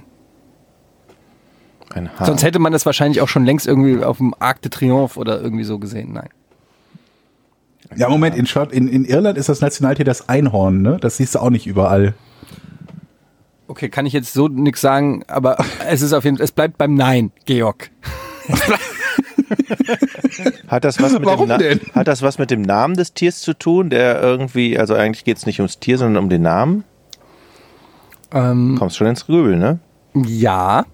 Ein Hahn. Sonst hätte man das wahrscheinlich auch schon längst irgendwie auf dem Arc de Triomphe oder irgendwie so gesehen. Nein. Ja, Moment, in Irland ist das Nationaltier das Einhorn, ne? Das siehst du auch nicht überall. Okay, kann ich jetzt so nichts sagen, aber es bleibt beim Nein, Georg. Hat das was mit dem Namen des Tiers zu tun, der irgendwie, also eigentlich geht es nicht ums Tier, sondern um den Namen? Kommst schon ins Grübeln, ne? Ja.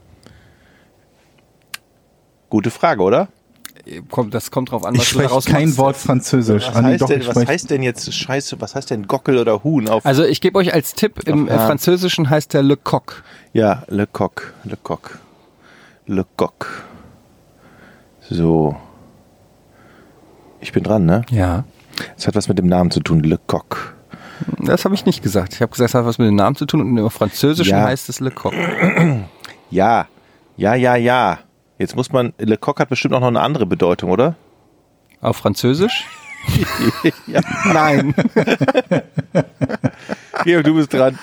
Gute Frage, oder? Das kommt drauf an, was ich du daraus machst. Kein machst. Wort Französisch. Was heißt denn jetzt Scheiße, was heißt denn Gockel oder Huhn? Also ich gebe euch als Tipp, im Französischen heißt der Le Coq. Ja, Le Coq. So. Ich bin dran, ne? Ja. Es hat was mit dem Namen zu tun, Le Coq. Das habe ich nicht gesagt. Ich habe gesagt, es hat was mit dem Namen zu tun und im Französischen heißt es Le Coq. Ja. Jetzt muss man, Le Coq hat bestimmt auch noch eine andere Bedeutung, oder? Auf Französisch? Ja. Nein. Georg, du bist dran.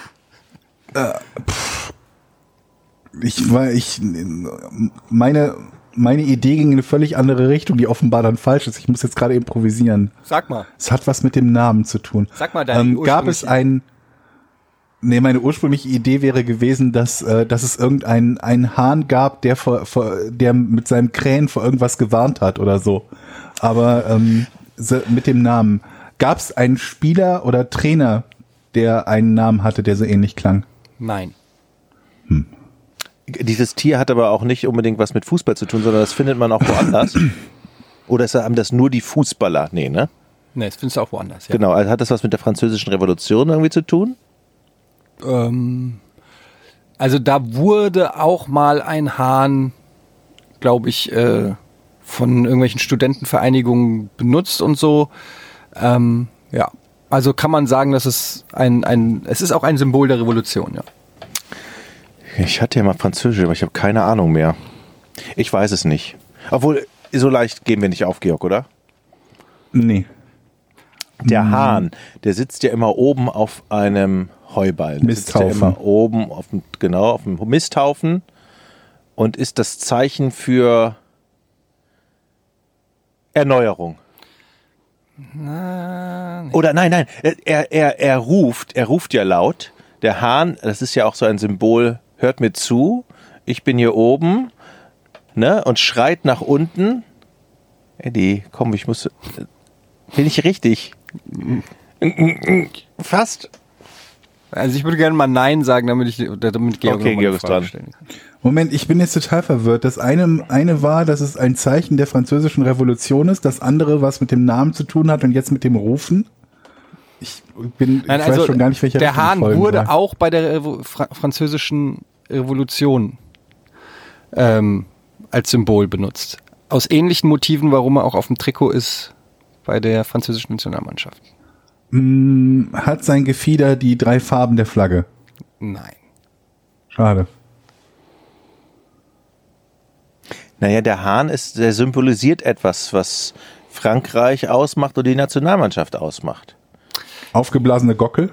Meine Idee ging in eine völlig andere Richtung, die offenbar dann falsch ist. Ich muss jetzt gerade improvisieren. Sag mal. Es hat was mit dem Namen zu tun. Sag mal deine gab es meine ursprüngliche Idee wäre gewesen, dass es irgendeinen Hahn gab, der mit seinem Krähen vor irgendwas gewarnt hat oder so. Aber mit dem Namen. Gab es einen Spieler oder Trainer, der einen Namen hatte, der so ähnlich klang? Nein. Dieses Tier hat aber auch nicht unbedingt was mit Fußball zu tun, sondern das findet man auch woanders. Oder haben das nur die Fußballer? Nee, ne? Nee, das findest du auch woanders, ja. Genau, also hat das was mit der Französischen Revolution irgendwie zu tun? Also da wurde auch mal ein Hahn, glaube ich, von irgendwelchen Studentenvereinigungen benutzt und so. Ja, also kann man sagen, dass es es ist auch ein Symbol der Revolution, ja. Ich hatte ja mal Französisch, aber ich habe keine Ahnung mehr. Ich weiß es nicht. Obwohl, so leicht gehen wir nicht auf, Georg, oder? Nee. Der Hahn, der sitzt ja immer oben auf einem Heuballen. Der sitzt ja immer oben auf dem Misthaufen und ist das Zeichen für Erneuerung. Nee. Oder nein, er ruft ja laut. Der Hahn, das ist ja auch so ein Symbol, hört mir zu, ich bin hier oben, ne, und schreit nach unten. Eddie, komm, bin ich richtig? Fast. Also ich würde gerne mal Nein sagen, damit Georg okay, Georg ist dran. Stellen kann. Moment, ich bin jetzt total verwirrt. Das eine war, dass es ein Zeichen der französischen Revolution ist, das andere was mit dem Namen zu tun hat und jetzt mit dem Rufen. Ich weiß schon gar nicht, welcher der Hahn wurde war. auch bei der französischen Revolution als Symbol benutzt. Aus ähnlichen Motiven, warum er auch auf dem Trikot ist bei der französischen Nationalmannschaft. Hat sein Gefieder die 3 Farben der Flagge? Nein. Schade. Naja, der Hahn der symbolisiert etwas, was Frankreich ausmacht und die Nationalmannschaft ausmacht. Aufgeblasene Gockel?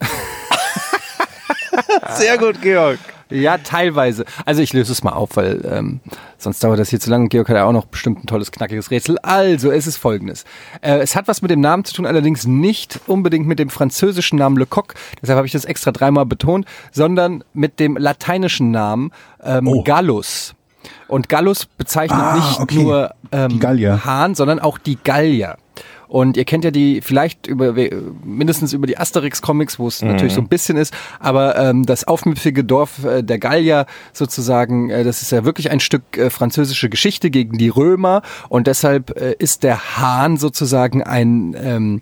Sehr gut, Georg. Ja, teilweise. Also ich löse es mal auf, weil sonst dauert das hier zu lange. Georg hat ja auch noch bestimmt ein tolles, knackiges Rätsel. Also, es ist folgendes. Es hat was mit dem Namen zu tun, allerdings nicht unbedingt mit dem französischen Namen Le Coq, deshalb habe ich das extra 3-mal betont, sondern mit dem lateinischen Namen Gallus. Und Gallus bezeichnet nicht nur Hahn, sondern auch die Gallier. Und ihr kennt ja die vielleicht mindestens über die Asterix-Comics, wo es natürlich so ein bisschen ist, aber das aufmüpfige Dorf der Gallier sozusagen, das ist ja wirklich ein Stück französische Geschichte gegen die Römer und deshalb ist der Hahn sozusagen ein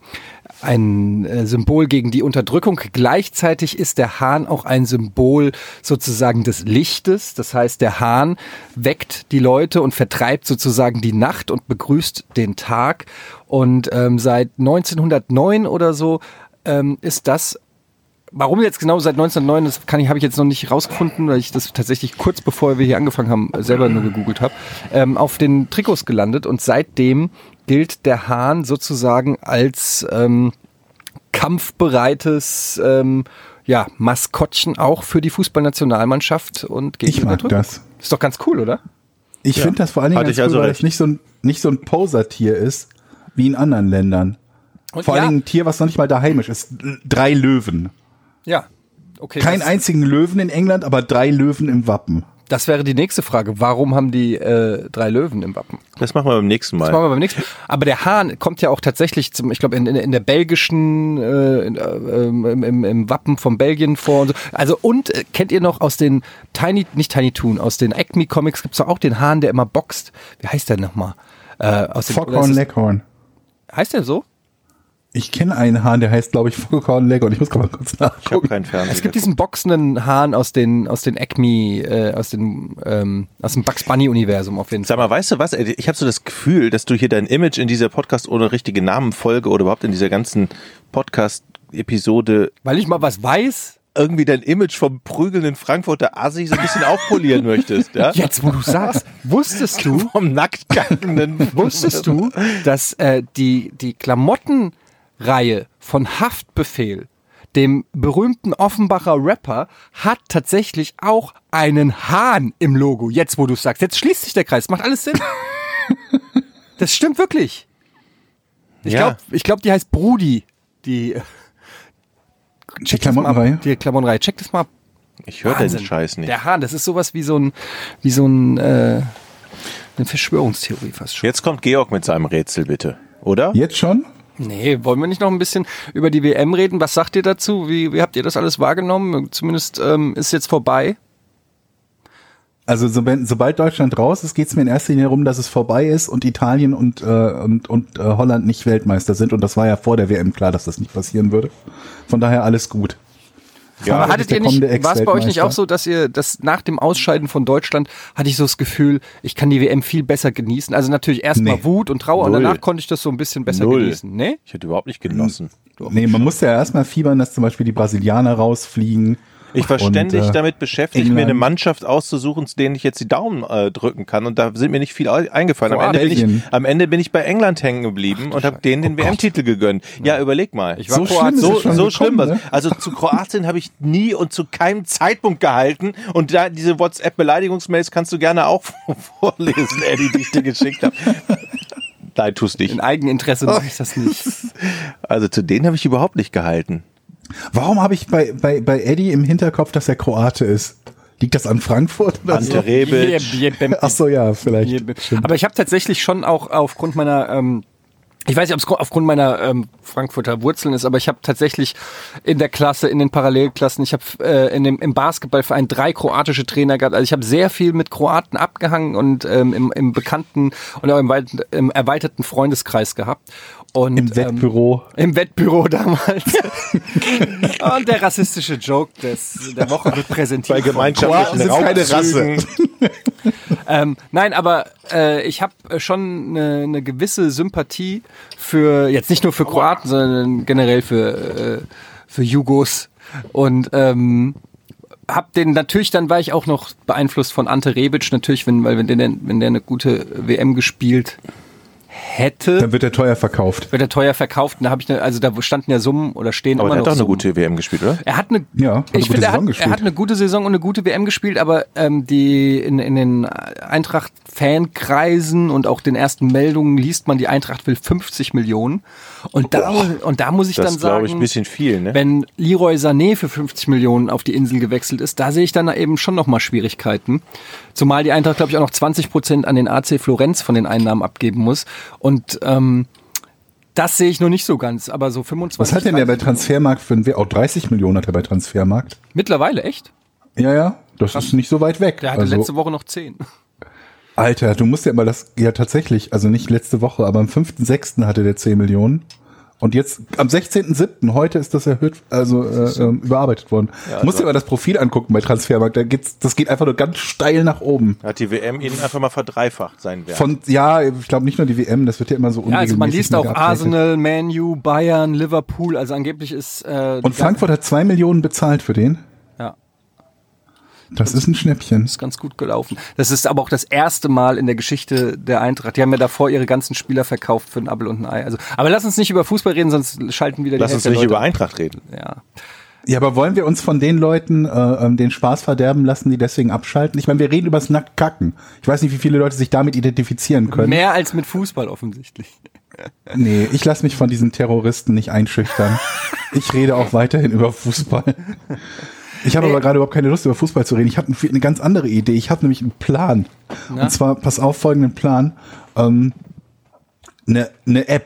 Symbol gegen die Unterdrückung. Gleichzeitig ist der Hahn auch ein Symbol sozusagen des Lichtes. Das heißt, der Hahn weckt die Leute und vertreibt sozusagen die Nacht und begrüßt den Tag. Und seit 1909 oder so ist das. Warum jetzt genau seit 1909, das habe ich jetzt noch nicht rausgefunden, weil ich das tatsächlich kurz bevor wir hier angefangen haben, selber nur gegoogelt habe, auf den Trikots gelandet und seitdem gilt der Hahn sozusagen als kampfbereites Maskottchen auch für die Fußballnationalmannschaft und gegen Ich mag das. Ist doch ganz cool, oder? Ich finde das vor allen Dingen ganz cool, weil es nicht so ein Poser-Tier ist wie in anderen Ländern. Und vor allen Dingen ein Tier, was noch nicht mal da heimisch ist. 3 Löwen. Ja, okay. Keinen einzigen Löwen in England, aber 3 Löwen im Wappen. Das wäre die nächste Frage. Warum haben die 3 Löwen im Wappen? Das machen wir beim nächsten Mal. Aber der Hahn kommt ja auch tatsächlich ich glaube, in der belgischen, im Wappen von Belgien vor und so. Also, kennt ihr noch aus den nicht Tiny Toon, aus den Acme Comics gibt's doch auch den Hahn, der immer boxt. Wie heißt der nochmal? Foghorn Leghorn. Heißt der so? Ich kenne einen Hahn, der heißt, glaube ich, Foghorn Leghorn. Ich muss gerade mal kurz nachschauen. Ich habe keinen Fernseher. Es gibt diesen boxenden Hahn aus den Acme, aus dem Bugs Bunny Universum auf jeden Fall. Sag mal, weißt du was? Ich habe so das Gefühl, dass du hier dein Image in dieser Podcast ohne richtige Namenfolge oder überhaupt in dieser ganzen Podcast-Episode, weil ich mal was weiß, irgendwie dein Image vom prügelnden Frankfurter Assi so ein bisschen aufpolieren möchtest. Ja? Jetzt, wo du sagst, wusstest du, vom nacktgackenden, wusstest du, dass die Klamottenreihe von Haftbefehl, dem berühmten Offenbacher Rapper, hat tatsächlich auch einen Hahn im Logo. Jetzt, wo du sagst, jetzt schließt sich der Kreis. Macht alles Sinn. Das stimmt wirklich. Ich glaube, die heißt Brudi. Die Klamottenreihe? Die Klamottenreihe. Check das mal ab. Ich höre den Scheiß nicht. Der Hahn, das ist sowas wie so eine Verschwörungstheorie fast schon. Jetzt kommt Georg mit seinem Rätsel, bitte. Oder? Jetzt schon? Nee, wollen wir nicht noch ein bisschen über die WM reden? Was sagt ihr dazu? Wie habt ihr das alles wahrgenommen? Zumindest ist jetzt vorbei. Also sobald Deutschland raus ist, geht es mir in erster Linie darum, dass es vorbei ist und Italien und Holland nicht Weltmeister sind. Und das war ja vor der WM klar, dass das nicht passieren würde. Von daher alles gut. Aber hattet ihr nicht, war es bei euch nicht auch so, dass ihr das nach dem Ausscheiden von Deutschland, hatte ich so das Gefühl, ich kann die WM viel besser genießen? Also natürlich erstmal Wut und Trauer und danach konnte ich das so ein bisschen besser genießen. Nee? Ich hätte überhaupt nicht genossen. Nee, man musste ja erstmal fiebern, dass zum Beispiel die Brasilianer rausfliegen. Ich war ständig damit beschäftigt, mir eine Mannschaft auszusuchen, zu denen ich jetzt die Daumen drücken kann. Und da sind mir nicht viel eingefallen. Am Ende bin ich bei England hängen geblieben und habe denen den WM-Titel gegönnt. Ja, überleg mal. Ich war so schlimm was. Ne? Also zu Kroatien habe ich nie und zu keinem Zeitpunkt gehalten. Und da diese WhatsApp-Beleidigungsmails kannst du gerne auch vorlesen, Eddie, die ich dir geschickt habe. Nein, tust nicht. In Eigeninteresse mache ich das nicht. Also zu denen habe ich überhaupt nicht gehalten. Warum habe ich bei Eddie im Hinterkopf, dass er Kroate ist? Liegt das an Frankfurt oder Ante Rebic. Ach so, ja, vielleicht. Aber ich habe tatsächlich schon auch aufgrund meiner, ich weiß nicht, ob es aufgrund meiner Frankfurter Wurzeln ist, aber ich habe tatsächlich in der Klasse, in den Parallelklassen, ich habe im Basketballverein 3 kroatische Trainer gehabt. Also ich habe sehr viel mit Kroaten abgehangen und im bekannten und auch im erweiterten Freundeskreis gehabt. Und, im Wettbüro. Im Wettbüro damals. Und der rassistische Joke der Woche wird präsentiert. Bei gemeinschaftlichen Raumzügen. Nein, aber ich habe schon eine gewisse Sympathie für, jetzt nicht nur für Kroaten, sondern generell für Jugos. Und hab den natürlich, dann war ich auch noch beeinflusst von Ante Rebic, natürlich, wenn der eine gute WM gespielt hätte. Dann wird er teuer verkauft. Und da habe ich da standen ja Summen oder stehen aber immer noch. Aber er hat doch eine Summen. gute WM gespielt, oder? Er hat eine gespielt. Er hat eine gute Saison und eine gute WM gespielt, aber die in den Eintracht-Fankreisen und auch den ersten Meldungen liest man, die Eintracht will 50 Millionen. Und da muss ich dann sagen, das glaube ich ein bisschen viel, ne? Wenn Leroy Sané für 50 Millionen auf die Insel gewechselt ist, da sehe ich dann eben schon nochmal Schwierigkeiten. Zumal die Eintracht, glaube ich, auch noch 20% an den AC Florenz von den Einnahmen abgeben muss. Und das sehe ich noch nicht so ganz, aber so 25. Was hat denn der bei Transfermarkt für ein auch 30 Millionen hat er bei Transfermarkt? Mittlerweile, echt? Ja, das ist nicht so weit weg. Der hatte letzte Woche noch 10. Alter, du musst ja mal tatsächlich, also nicht letzte Woche, aber am 5.6. hatte der 10 Millionen. Und jetzt am 16.7., heute ist das erhöht, überarbeitet worden. Ja, musst dir mal das Profil angucken bei Transfermarkt. Das geht einfach nur ganz steil nach oben. Hat die WM ihn einfach mal verdreifacht, sein Wert. Ich glaube nicht nur die WM, das wird ja immer so unregelmäßig. Ja, also man liest auch Arsenal, Man U, Bayern, Liverpool, also angeblich ist... und Frankfurt hat 2 Millionen bezahlt für den? Ja. Das ist ein Schnäppchen. Das ist ganz gut gelaufen. Das ist aber auch das erste Mal in der Geschichte der Eintracht. Die haben ja davor ihre ganzen Spieler verkauft für ein Apfel und ein Ei. Aber lass uns nicht über Fußball reden, sonst schalten wieder die Lass uns nicht über Eintracht reden. Ja. Ja, aber wollen wir uns von den Leuten den Spaß verderben lassen, die deswegen abschalten? Ich meine, wir reden über das Nacktkacken. Ich weiß nicht, wie viele Leute sich damit identifizieren können. Mehr als mit Fußball offensichtlich. Nee, ich lasse mich von diesen Terroristen nicht einschüchtern. Ich rede auch weiterhin über Fußball. Ich habe aber gerade überhaupt keine Lust, über Fußball zu reden. Ich habe eine ganz andere Idee. Ich habe nämlich einen Plan. Na? Und zwar, pass auf, folgenden Plan. Eine App.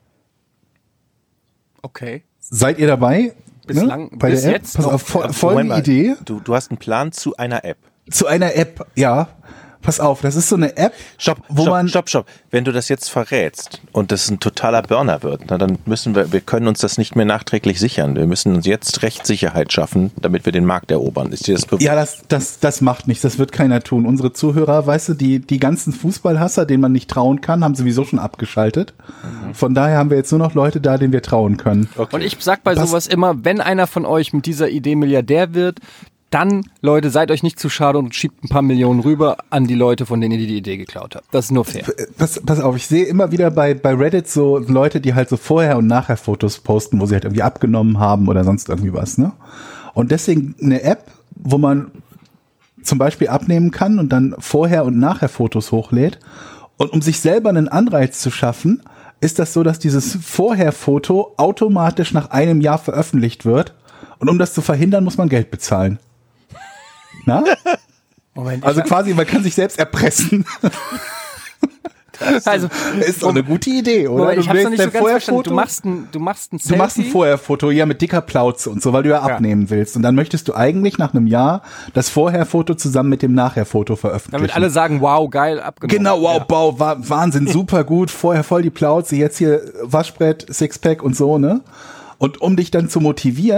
Okay. Seid ihr dabei? Bislang, bei bis der App? jetzt? Pass auf, folgende Idee. Du hast einen Plan zu einer App. Zu einer App, ja. Pass auf, das ist so eine App, Stopp. Wenn du das jetzt verrätst und das ein totaler Burner wird, na, dann wir können uns das nicht mehr nachträglich sichern. Wir müssen uns jetzt Rechtssicherheit schaffen, damit wir den Markt erobern. Ist dir das bewusst? Ja, das macht nichts, das wird keiner tun. Unsere Zuhörer, weißt du, die ganzen Fußballhasser, denen man nicht trauen kann, haben sowieso schon abgeschaltet. Von daher haben wir jetzt nur noch Leute da, denen wir trauen können. Okay. Und ich sag bei sowas immer, wenn einer von euch mit dieser Idee Milliardär wird, dann, Leute, seid euch nicht zu schade und schiebt ein paar Millionen rüber an die Leute, von denen ihr die Idee geklaut habt. Das ist nur fair. Pass auf, ich sehe immer wieder bei Reddit so Leute, die halt so vorher und nachher Fotos posten, wo sie halt irgendwie abgenommen haben oder sonst irgendwie was, ne? Und deswegen eine App, wo man zum Beispiel abnehmen kann und dann vorher und nachher Fotos hochlädt. Und um sich selber einen Anreiz zu schaffen, ist das so, dass dieses Vorher-Foto automatisch nach einem Jahr veröffentlicht wird. Und um das zu verhindern, muss man Geld bezahlen. Na? Moment, also quasi, man kann sich selbst erpressen. Also, ist doch eine gute Idee, oder? Moment, ich hab's noch nicht so ganz verstanden. Du machst ein Selfie? Du machst ein Vorherfoto, ja, mit dicker Plauze und so, weil du ja abnehmen willst. Und dann möchtest du eigentlich nach einem Jahr das Vorherfoto zusammen mit dem Nachherfoto veröffentlichen. Damit alle sagen, wow, geil, abgenommen. Genau, wow, Wahnsinn, super gut, vorher voll die Plauze, jetzt hier Waschbrett, Sixpack und so, ne? Und um dich dann zu motivieren,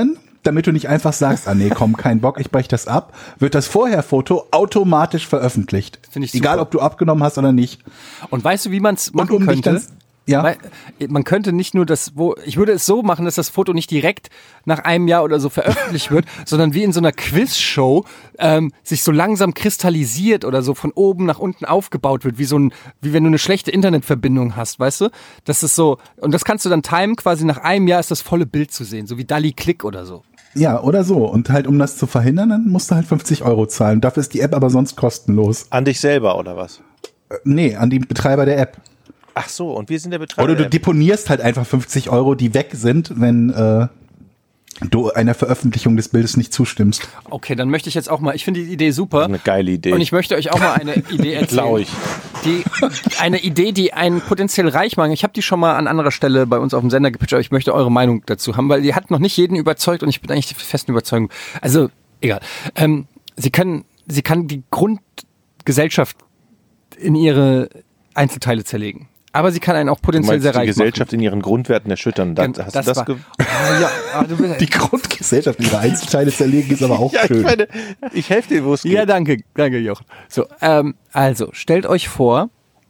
damit du nicht einfach sagst, nee, komm, kein Bock, ich brech das ab, wird das Vorher-Foto automatisch veröffentlicht. Finde ich super. Egal, ob du abgenommen hast oder nicht. Und weißt du, wie man es machen könnte? Ja. Weil man könnte nicht nur ich würde es so machen, dass das Foto nicht direkt nach einem Jahr oder so veröffentlicht wird, sondern wie in so einer Quizshow sich so langsam kristallisiert oder so von oben nach unten aufgebaut wird, wie wenn du eine schlechte Internetverbindung hast, weißt du? Das ist so, und das kannst du dann timen, quasi nach einem Jahr ist das volle Bild zu sehen, so wie DALL-E Click oder so. Ja, oder so. Und halt, um das zu verhindern, dann musst du halt 50 € zahlen. Dafür ist die App aber sonst kostenlos. An dich selber, oder was? Nee, an die Betreiber der App. Ach so, und wir sind der Betreiber. Oder du deponierst halt einfach 50 €, die weg sind, wenn du einer Veröffentlichung des Bildes nicht zustimmst. Okay, dann möchte ich jetzt auch mal, ich finde die Idee super. Eine geile Idee. Und ich möchte euch auch mal eine Idee erzählen. Glaube ich. Eine Idee, die einen potenziell reich macht. Ich habe die schon mal an anderer Stelle bei uns auf dem Sender gepitcht, aber ich möchte eure Meinung dazu haben, weil die hat noch nicht jeden überzeugt und ich bin eigentlich der festen Überzeugung. Also, egal. Sie kann die Grundgesellschaft in ihre Einzelteile zerlegen. Aber sie kann einen auch potenziell sehr reich machen. Die Gesellschaft in ihren Grundwerten erschüttern. Hast du das die Grundgesellschaft in ihre Einzelteile zerlegen ist aber auch schön. Ich helfe dir, wo es geht. Ja, danke Jochen. So, also, stellt euch vor,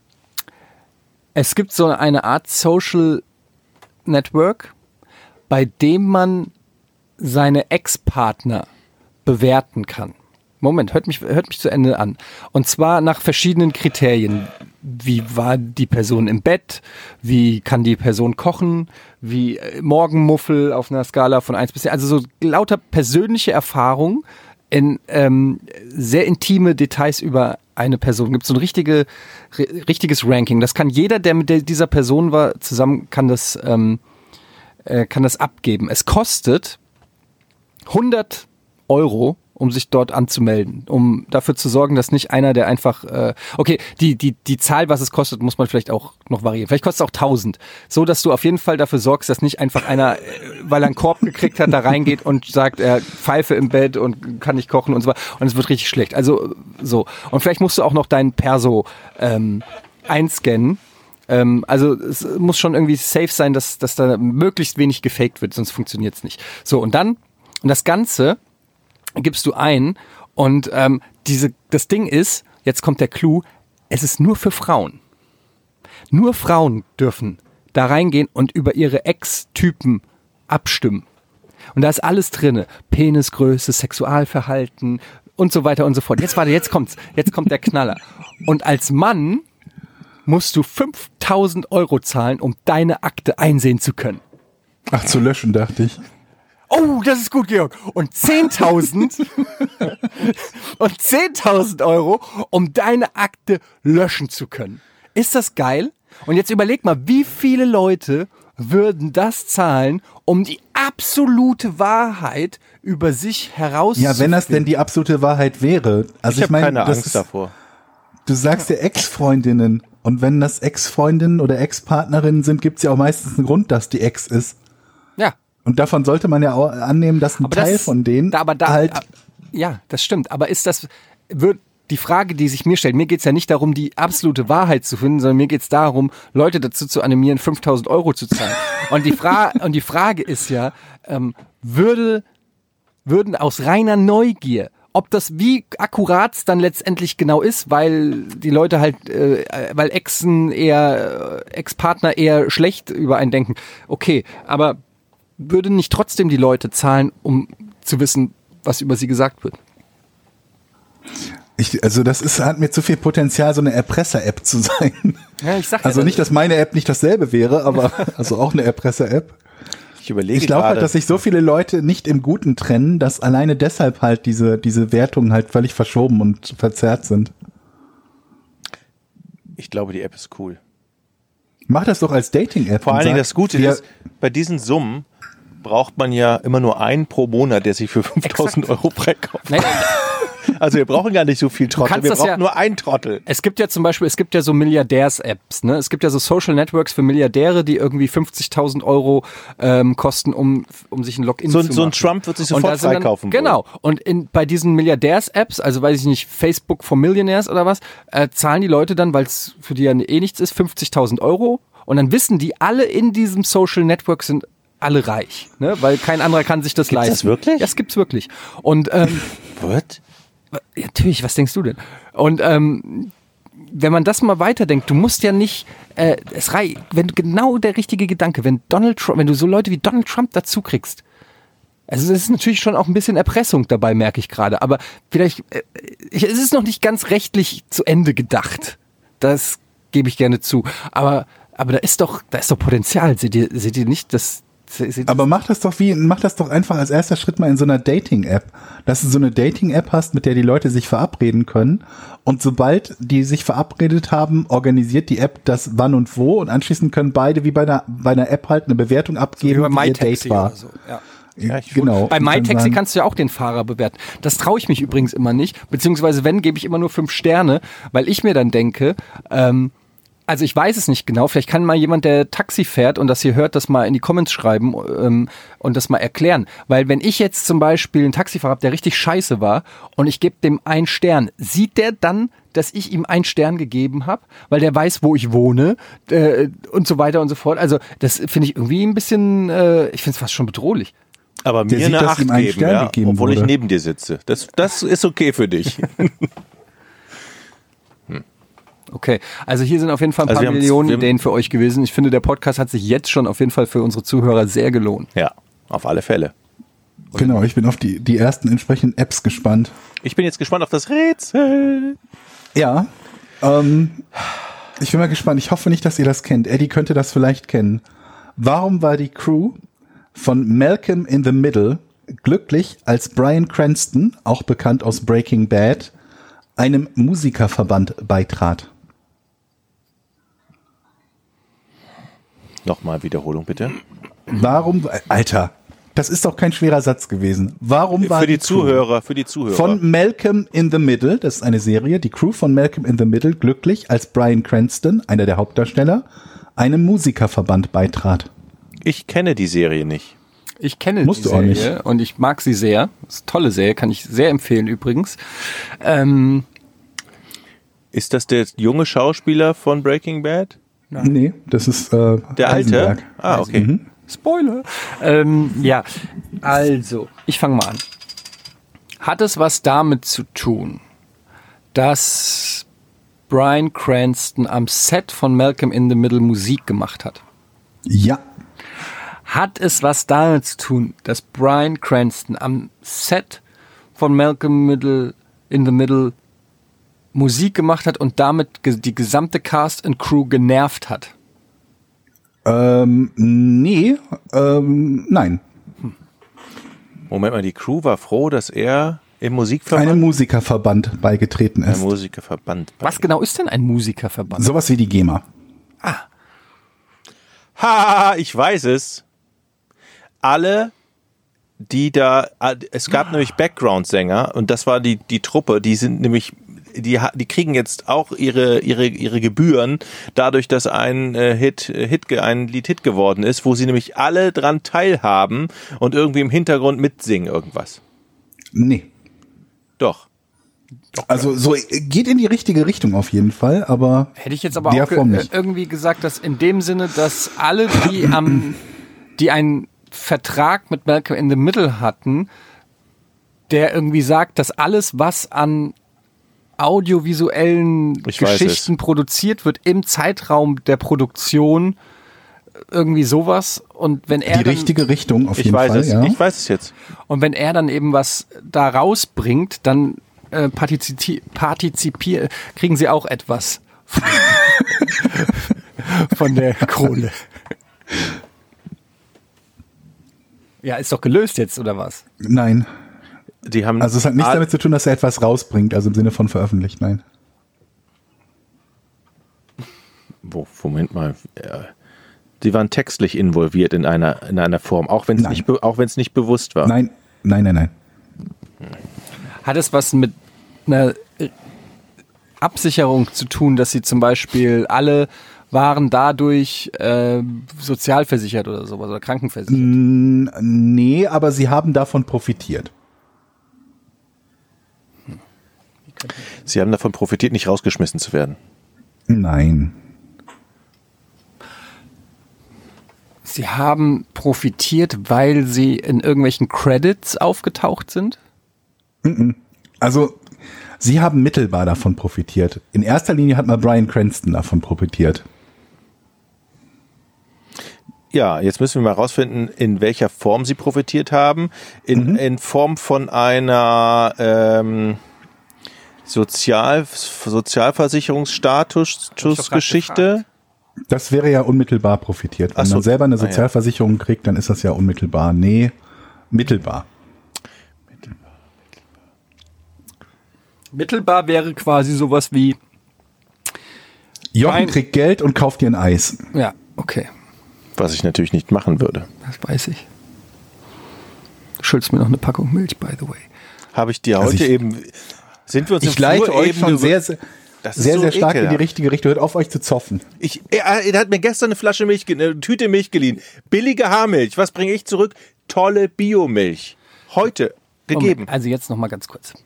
es gibt so eine Art Social Network, bei dem man seine Ex-Partner bewerten kann. Moment, hört mich zu Ende an. Und zwar nach verschiedenen Kriterien. Wie war die Person im Bett? Wie kann die Person kochen? Wie Morgenmuffel auf einer Skala von 1 bis 10. Also so lauter persönliche Erfahrungen in sehr intime Details über eine Person. Gibt so ein richtiges Ranking. Das kann jeder, der mit dieser Person war, zusammen kann das abgeben. Es kostet 100 €, um sich dort anzumelden, um dafür zu sorgen, dass nicht einer, der einfach, die Zahl, was es kostet, muss man vielleicht auch noch variieren. Vielleicht kostet es auch 1000. So, dass du auf jeden Fall dafür sorgst, dass nicht einfach einer, weil er einen Korb gekriegt hat, da reingeht und sagt, er Pfeife im Bett und kann nicht kochen und so weiter. Und es wird richtig schlecht. Also, so. Und vielleicht musst du auch noch deinen Perso einscannen. Also es muss schon irgendwie safe sein, dass da möglichst wenig gefaked wird, sonst funktioniert es nicht. So, und das Ganze gibst du ein und das Ding ist, jetzt kommt der Clou, es ist nur für Frauen. Nur Frauen dürfen da reingehen und über ihre Ex-Typen abstimmen. Und da ist alles drinne. Penisgröße, Sexualverhalten und so weiter und so fort. Jetzt kommt der Knaller. Und als Mann musst du 5.000 € zahlen, um deine Akte einsehen zu können. Ach, zu löschen, dachte ich. Oh, das ist gut, Georg. Und 10.000 €, um deine Akte löschen zu können. Ist das geil? Und jetzt überleg mal, wie viele Leute würden das zahlen, um die absolute Wahrheit über sich herauszufinden? Ja, wenn das denn die absolute Wahrheit wäre. Also ich habe keine Angst davor. Du sagst ja Ex-Freundinnen. Und wenn das Ex-Freundinnen oder Ex-Partnerinnen sind, gibt's ja auch meistens einen Grund, dass die Ex ist. Ja. Und davon sollte man ja auch annehmen, dass ein Teil von denen ja, das stimmt. Aber wird die Frage, die sich mir stellt, mir geht's ja nicht darum, die absolute Wahrheit zu finden, sondern mir geht's darum, Leute dazu zu animieren, 5.000 € zu zahlen. Und die Frage ist ja, würden aus reiner Neugier, ob das wie akkurat dann letztendlich genau ist, weil die Leute halt, weil Ex-Partner eher schlecht über einen denken. Okay, aber würden nicht trotzdem die Leute zahlen, um zu wissen, was über sie gesagt wird? Das hat mir zu viel Potenzial, so eine Erpresser-App zu sein. Ja, ich sag also nicht, dass meine App nicht dasselbe wäre, aber also auch eine Erpresser-App. Ich glaube halt, dass sich so viele Leute nicht im Guten trennen, dass alleine deshalb halt diese Wertungen halt völlig verschoben und verzerrt sind. Ich glaube, die App ist cool. Mach das doch als Dating-App. Vor allen Dingen das Gute ist, bei diesen Summen braucht man ja immer nur einen pro Monat, der sich für 5.000 € freikauft. Nein. Also wir brauchen gar nicht so viel Trottel, wir brauchen nur einen Trottel. Es gibt ja zum Beispiel, so Milliardärs-Apps, ne? Es gibt ja so Social Networks für Milliardäre, die irgendwie 50.000 € kosten, um sich ein Login zu machen. So ein Trump wird sich sofort freikaufen. Genau. Und bei diesen Milliardärs-Apps, also weiß ich nicht, Facebook for Millionaires oder was, zahlen die Leute dann, weil es für die ja eh nichts ist, 50.000 €. Und dann wissen die, alle in diesem Social Network sind alle reich, ne? Weil kein anderer kann sich das leisten. Gibt's das wirklich? Ja, das gibt's wirklich. Und What? ja, natürlich, was denkst du denn? Und wenn man das mal weiterdenkt, du musst ja nicht, wenn du genau der richtige Gedanke, wenn du so Leute wie Donald Trump dazu kriegst, also es ist natürlich schon auch ein bisschen Erpressung dabei, merke ich gerade, aber vielleicht, es ist noch nicht ganz rechtlich zu Ende gedacht. Das gebe ich gerne zu. Aber da ist doch Potenzial. Seht ihr nicht, Aber mach das doch einfach als erster Schritt mal in so einer Dating-App, dass du so eine Dating-App hast, mit der die Leute sich verabreden können, und sobald die sich verabredet haben, organisiert die App das wann und wo, und anschließend können beide wie bei einer App halt eine Bewertung abgeben, so wie bei ihr Date war. oder so. Ja. Ja, genau. Bei MyTaxi kannst du ja auch den Fahrer bewerten. Das traue ich mich übrigens immer nicht, beziehungsweise wenn, gebe ich immer nur 5 Sterne, weil ich mir dann denke, also ich weiß es nicht genau, vielleicht kann mal jemand, der Taxi fährt und das hier hört, das mal in die Comments schreiben und das mal erklären. Weil wenn ich jetzt zum Beispiel einen Taxifahrer habe, der richtig scheiße war und ich gebe dem 1 Stern, sieht der dann, dass ich ihm 1 Stern gegeben habe, weil der weiß, wo ich wohne und so weiter und so fort. Also das finde ich irgendwie ein bisschen, ich finde es fast schon bedrohlich. Aber mir sieht, eine 8 geben, ja, obwohl wurde. Ich neben dir sitze. Das ist okay für dich. Okay, also hier sind auf jeden Fall ein paar Millionen Ideen für euch gewesen. Ich finde, der Podcast hat sich jetzt schon auf jeden Fall für unsere Zuhörer sehr gelohnt. Ja, auf alle Fälle. Genau, ich bin auf die ersten entsprechenden Apps gespannt. Ich bin jetzt gespannt auf das Rätsel. Ja, ich bin mal gespannt. Ich hoffe nicht, dass ihr das kennt. Eddie könnte das vielleicht kennen. Warum war die Crew von Malcolm in the Middle glücklich, als Bryan Cranston, auch bekannt aus Breaking Bad, einem Musikerverband beitrat? Nochmal Wiederholung, bitte. Warum, Alter, das ist doch kein schwerer Satz gewesen. Warum war für die Zuhörer von Malcolm in the Middle, das ist eine Serie, die Crew von Malcolm in the Middle glücklich, als Bryan Cranston, einer der Hauptdarsteller, einem Musikerverband beitrat? Ich kenne die Serie nicht. Ich kenne die Serie und ich mag sie sehr. Das ist eine tolle Serie, kann ich sehr empfehlen übrigens. Ist das der junge Schauspieler von Breaking Bad? Nein. Nee, das ist der Heisenberg. Alte? Ah, okay. Mhm. Spoiler. Ja, also, ich fange mal an. Hat es was damit zu tun, dass Bryan Cranston am Set von Malcolm in the Middle Musik gemacht hat? Ja. Hat es was damit zu tun, dass Bryan Cranston am Set von Malcolm in the Middle Musik gemacht hat und damit die gesamte Cast and Crew genervt hat? Nee, nein. Moment mal, die Crew war froh, dass er im Musikverband... Einem Musikerverband beigetreten ist. Ein Musikerverband. Was genau ist denn ein Musikerverband? Sowas wie die GEMA. Ha, ich weiß es. Alle, die da... Es gab nämlich Background-Sänger und das war die Truppe, die sind nämlich... Die kriegen jetzt auch ihre Gebühren dadurch, dass ein Lied Hit geworden ist, wo sie nämlich alle dran teilhaben und irgendwie im Hintergrund mitsingen irgendwas. Nee. Doch. Also so geht in die richtige Richtung auf jeden Fall, aber hätte ich jetzt aber auch irgendwie gesagt, dass in dem Sinne, dass alle, die einen Vertrag mit Malcolm in the Middle hatten, der irgendwie sagt, dass alles, was an audiovisuellen Geschichten produziert wird im Zeitraum der Produktion, irgendwie sowas, und wenn er die richtige Richtung auf jeden Fall, ja. Ich weiß es jetzt. Und wenn er dann eben was da rausbringt, dann kriegen sie auch etwas von der Kohle. Ja, ist doch gelöst jetzt, oder was? Nein. Also es hat nichts damit zu tun, dass er etwas rausbringt, also im Sinne von veröffentlicht, nein. Moment mal. Die waren textlich involviert in einer Form, auch wenn es nicht bewusst war. Nein. Hat es was mit einer Absicherung zu tun, dass sie zum Beispiel alle waren dadurch sozialversichert oder sowas oder krankenversichert? Nee, aber sie haben davon profitiert. Sie haben davon profitiert, nicht rausgeschmissen zu werden. Nein. Sie haben profitiert, weil sie in irgendwelchen Credits aufgetaucht sind? Also, sie haben mittelbar davon profitiert. In erster Linie hat mal Bryan Cranston davon profitiert. Ja, jetzt müssen wir mal rausfinden, in welcher Form sie profitiert haben. In Form von einer Sozialversicherungsstatus-Geschichte. Das wäre ja unmittelbar profitiert. Wenn man selber eine Sozialversicherung kriegt, dann ist das ja unmittelbar. Nee, mittelbar. Mittelbar wäre quasi sowas wie Jochen kriegt Geld und kauft dir ein Eis. Ja, okay. Was ich natürlich nicht machen würde. Das weiß ich. Du schuldest mir noch eine Packung Milch, by the way. Habe ich dir heute eben... Sind wir uns ich leite euch schon sehr stark ekelhaft. in die richtige Richtung. Hört auf, euch zu zoffen. Er hat mir gestern eine Flasche Milch, eine Tüte Milch geliehen. Billige Haarmilch. Was bringe ich zurück? Tolle Biomilch. Heute gegeben. Moment, also jetzt noch mal ganz kurz.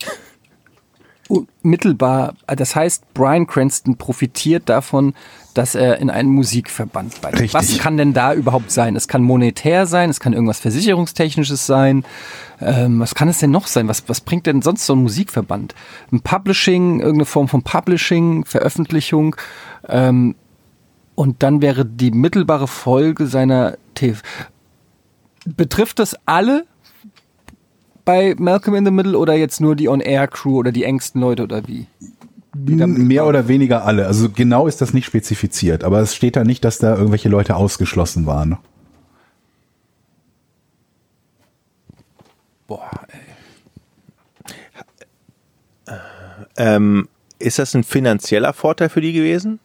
Mittelbar, das heißt, Bryan Cranston profitiert davon, dass er in einen Musikverband beitritt. Richtig. Was kann denn da überhaupt sein? Es kann monetär sein, es kann irgendwas Versicherungstechnisches sein. Was kann es denn noch sein? Was bringt denn sonst so ein Musikverband? Ein Publishing, irgendeine Form von Publishing, Veröffentlichung. Und dann wäre die mittelbare Folge seiner TV. Betrifft das alle bei Malcolm in the Middle oder jetzt nur die On-Air-Crew oder die engsten Leute oder wie? Mehr oder weniger alle. Also genau ist das nicht spezifiziert, aber es steht da nicht, dass da irgendwelche Leute ausgeschlossen waren. Boah, ey. Ist das ein finanzieller Vorteil für die gewesen?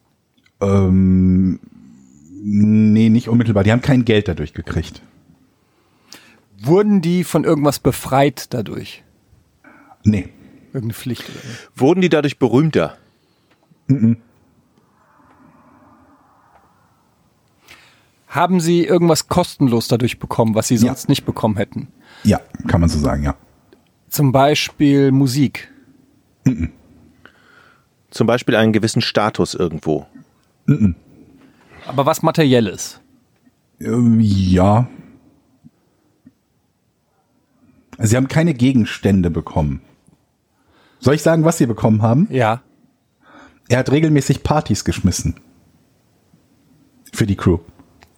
Nee, nicht unmittelbar. Die haben kein Geld dadurch gekriegt. Wurden die von irgendwas befreit dadurch? Nee. Irgendeine Pflicht oder so? Wurden die dadurch berühmter? Haben sie irgendwas kostenlos dadurch bekommen, was sie sonst nicht bekommen hätten? Ja, kann man so sagen, ja. Zum Beispiel Musik. Zum Beispiel einen gewissen Status irgendwo. Aber was Materielles? Ja. Sie haben keine Gegenstände bekommen. Soll ich sagen, was sie bekommen haben? Ja. Er hat regelmäßig Partys geschmissen. Für die Crew.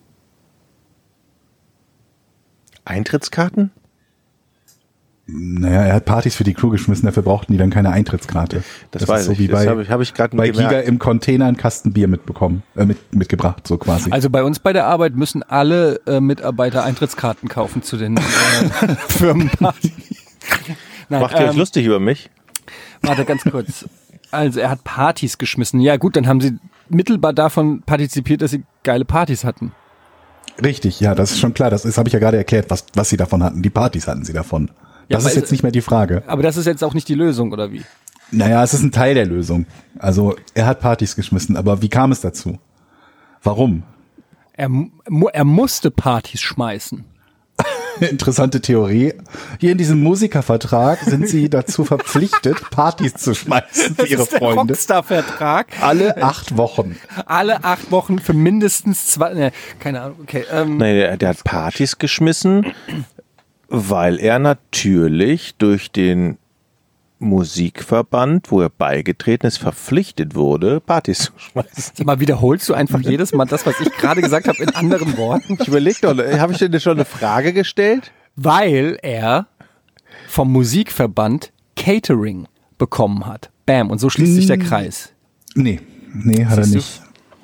Eintrittskarten? Naja, er hat Partys für die Crew geschmissen, dafür brauchten die dann keine Eintrittskarte. Das weiß ist so ich. wie Das bei, habe ich gerade bei gemerkt. Giga im Container einen Kasten Bier mitgebracht, so quasi. Also bei uns bei der Arbeit müssen alle Mitarbeiter Eintrittskarten kaufen zu den Firmenpartys. Macht ihr euch lustig über mich? Warte, ganz kurz. Also er hat Partys geschmissen. Ja gut, dann haben sie mittelbar davon partizipiert, dass sie geile Partys hatten. Richtig, ja, das ist schon klar. Das habe ich ja gerade erklärt, was sie davon hatten. Die Partys hatten sie davon. Das ist jetzt nicht mehr die Frage. Aber das ist jetzt auch nicht die Lösung, oder wie? Naja, es ist ein Teil der Lösung. Also er hat Partys geschmissen, aber wie kam es dazu? Warum? Er musste Partys schmeißen. Interessante Theorie. Hier in diesem Musikervertrag sind sie dazu verpflichtet, Partys zu schmeißen für ihre Freunde. Das ist der Rockstar-Vertrag. Alle 8 Wochen. Alle 8 Wochen für mindestens 2, keine Ahnung, okay. Nee, der hat Partys geschmissen, weil er natürlich durch den Musikverband, wo er beigetreten ist, verpflichtet wurde, Partys zu schmeißen. Sag mal, wiederholst du einfach jedes Mal das, was ich gerade gesagt habe, in anderen Worten? Ich überlege doch, habe ich dir schon eine Frage gestellt? Weil er vom Musikverband Catering bekommen hat. Bam, und so schließt sich der Kreis. Nee, hat er nicht.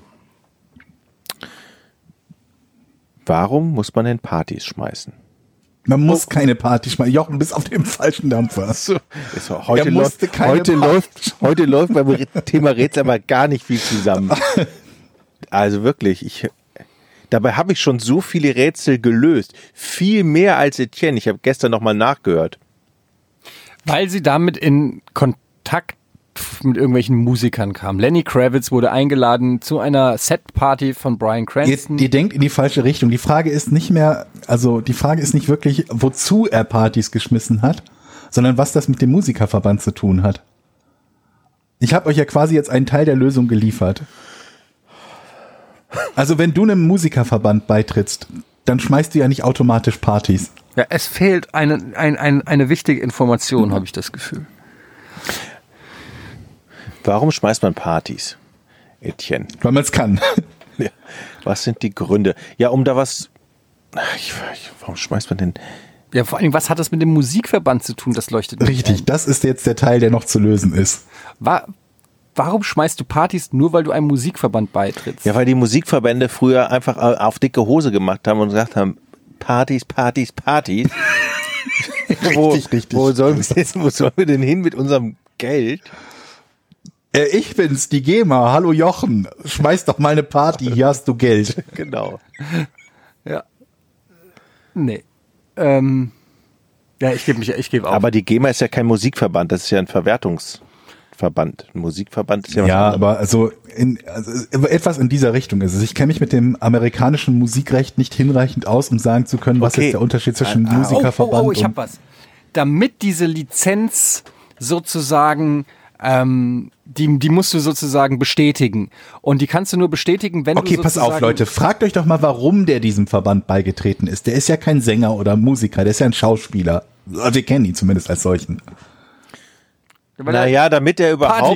Warum muss man denn Partys schmeißen? Man muss keine Party schmeißen. Jochen, bis auf dem falschen Dampfer. Heute läuft beim Thema Rätsel aber gar nicht viel zusammen. Also wirklich, dabei habe ich schon so viele Rätsel gelöst. Viel mehr als Etienne. Ich habe gestern nochmal nachgehört. Weil sie damit in Kontakt mit irgendwelchen Musikern kam. Lenny Kravitz wurde eingeladen zu einer Set-Party von Bryan Cranston. Ihr denkt in die falsche Richtung. Die Frage ist nicht wirklich, wozu er Partys geschmissen hat, sondern was das mit dem Musikerverband zu tun hat. Ich habe euch ja quasi jetzt einen Teil der Lösung geliefert. Also wenn du einem Musikerverband beitrittst, dann schmeißt du ja nicht automatisch Partys. Ja, es fehlt eine wichtige Information, habe ich das Gefühl. Warum schmeißt man Partys, Etienne? Weil man es kann. Ja. Was sind die Gründe? Ja, um da was... warum schmeißt man denn... Ja, vor allem, was hat das mit dem Musikverband zu tun? Das leuchtet nicht Richtig, ein. das ist jetzt der Teil, der noch zu lösen ist. Warum schmeißt du Partys nur, weil du einem Musikverband beitrittst? Ja, weil die Musikverbände früher einfach auf dicke Hose gemacht haben und gesagt haben, Partys, Partys, Partys. Richtig. Wo sollen wir denn hin mit unserem Geld? Ich bin's, die GEMA. Hallo Jochen. Schmeiß doch mal eine Party, hier hast du Geld. Genau. Ja. Nee. Ja, ich gebe auf. Aber die GEMA ist ja kein Musikverband, das ist ja ein Verwertungsverband. Ein Musikverband ist ja was anderes. Aber also etwas in dieser Richtung ist es. Ich kenne mich mit dem amerikanischen Musikrecht nicht hinreichend aus, um sagen zu können, was ist der Unterschied zwischen Musikerverband ich hab was. Damit diese Lizenz sozusagen die musst du sozusagen bestätigen. Und die kannst du nur bestätigen, wenn du sozusagen... Okay, pass auf, Leute. Fragt euch doch mal, warum der diesem Verband beigetreten ist. Der ist ja kein Sänger oder Musiker, der ist ja ein Schauspieler. Also wir kennen ihn zumindest als solchen. Naja, damit er überhaupt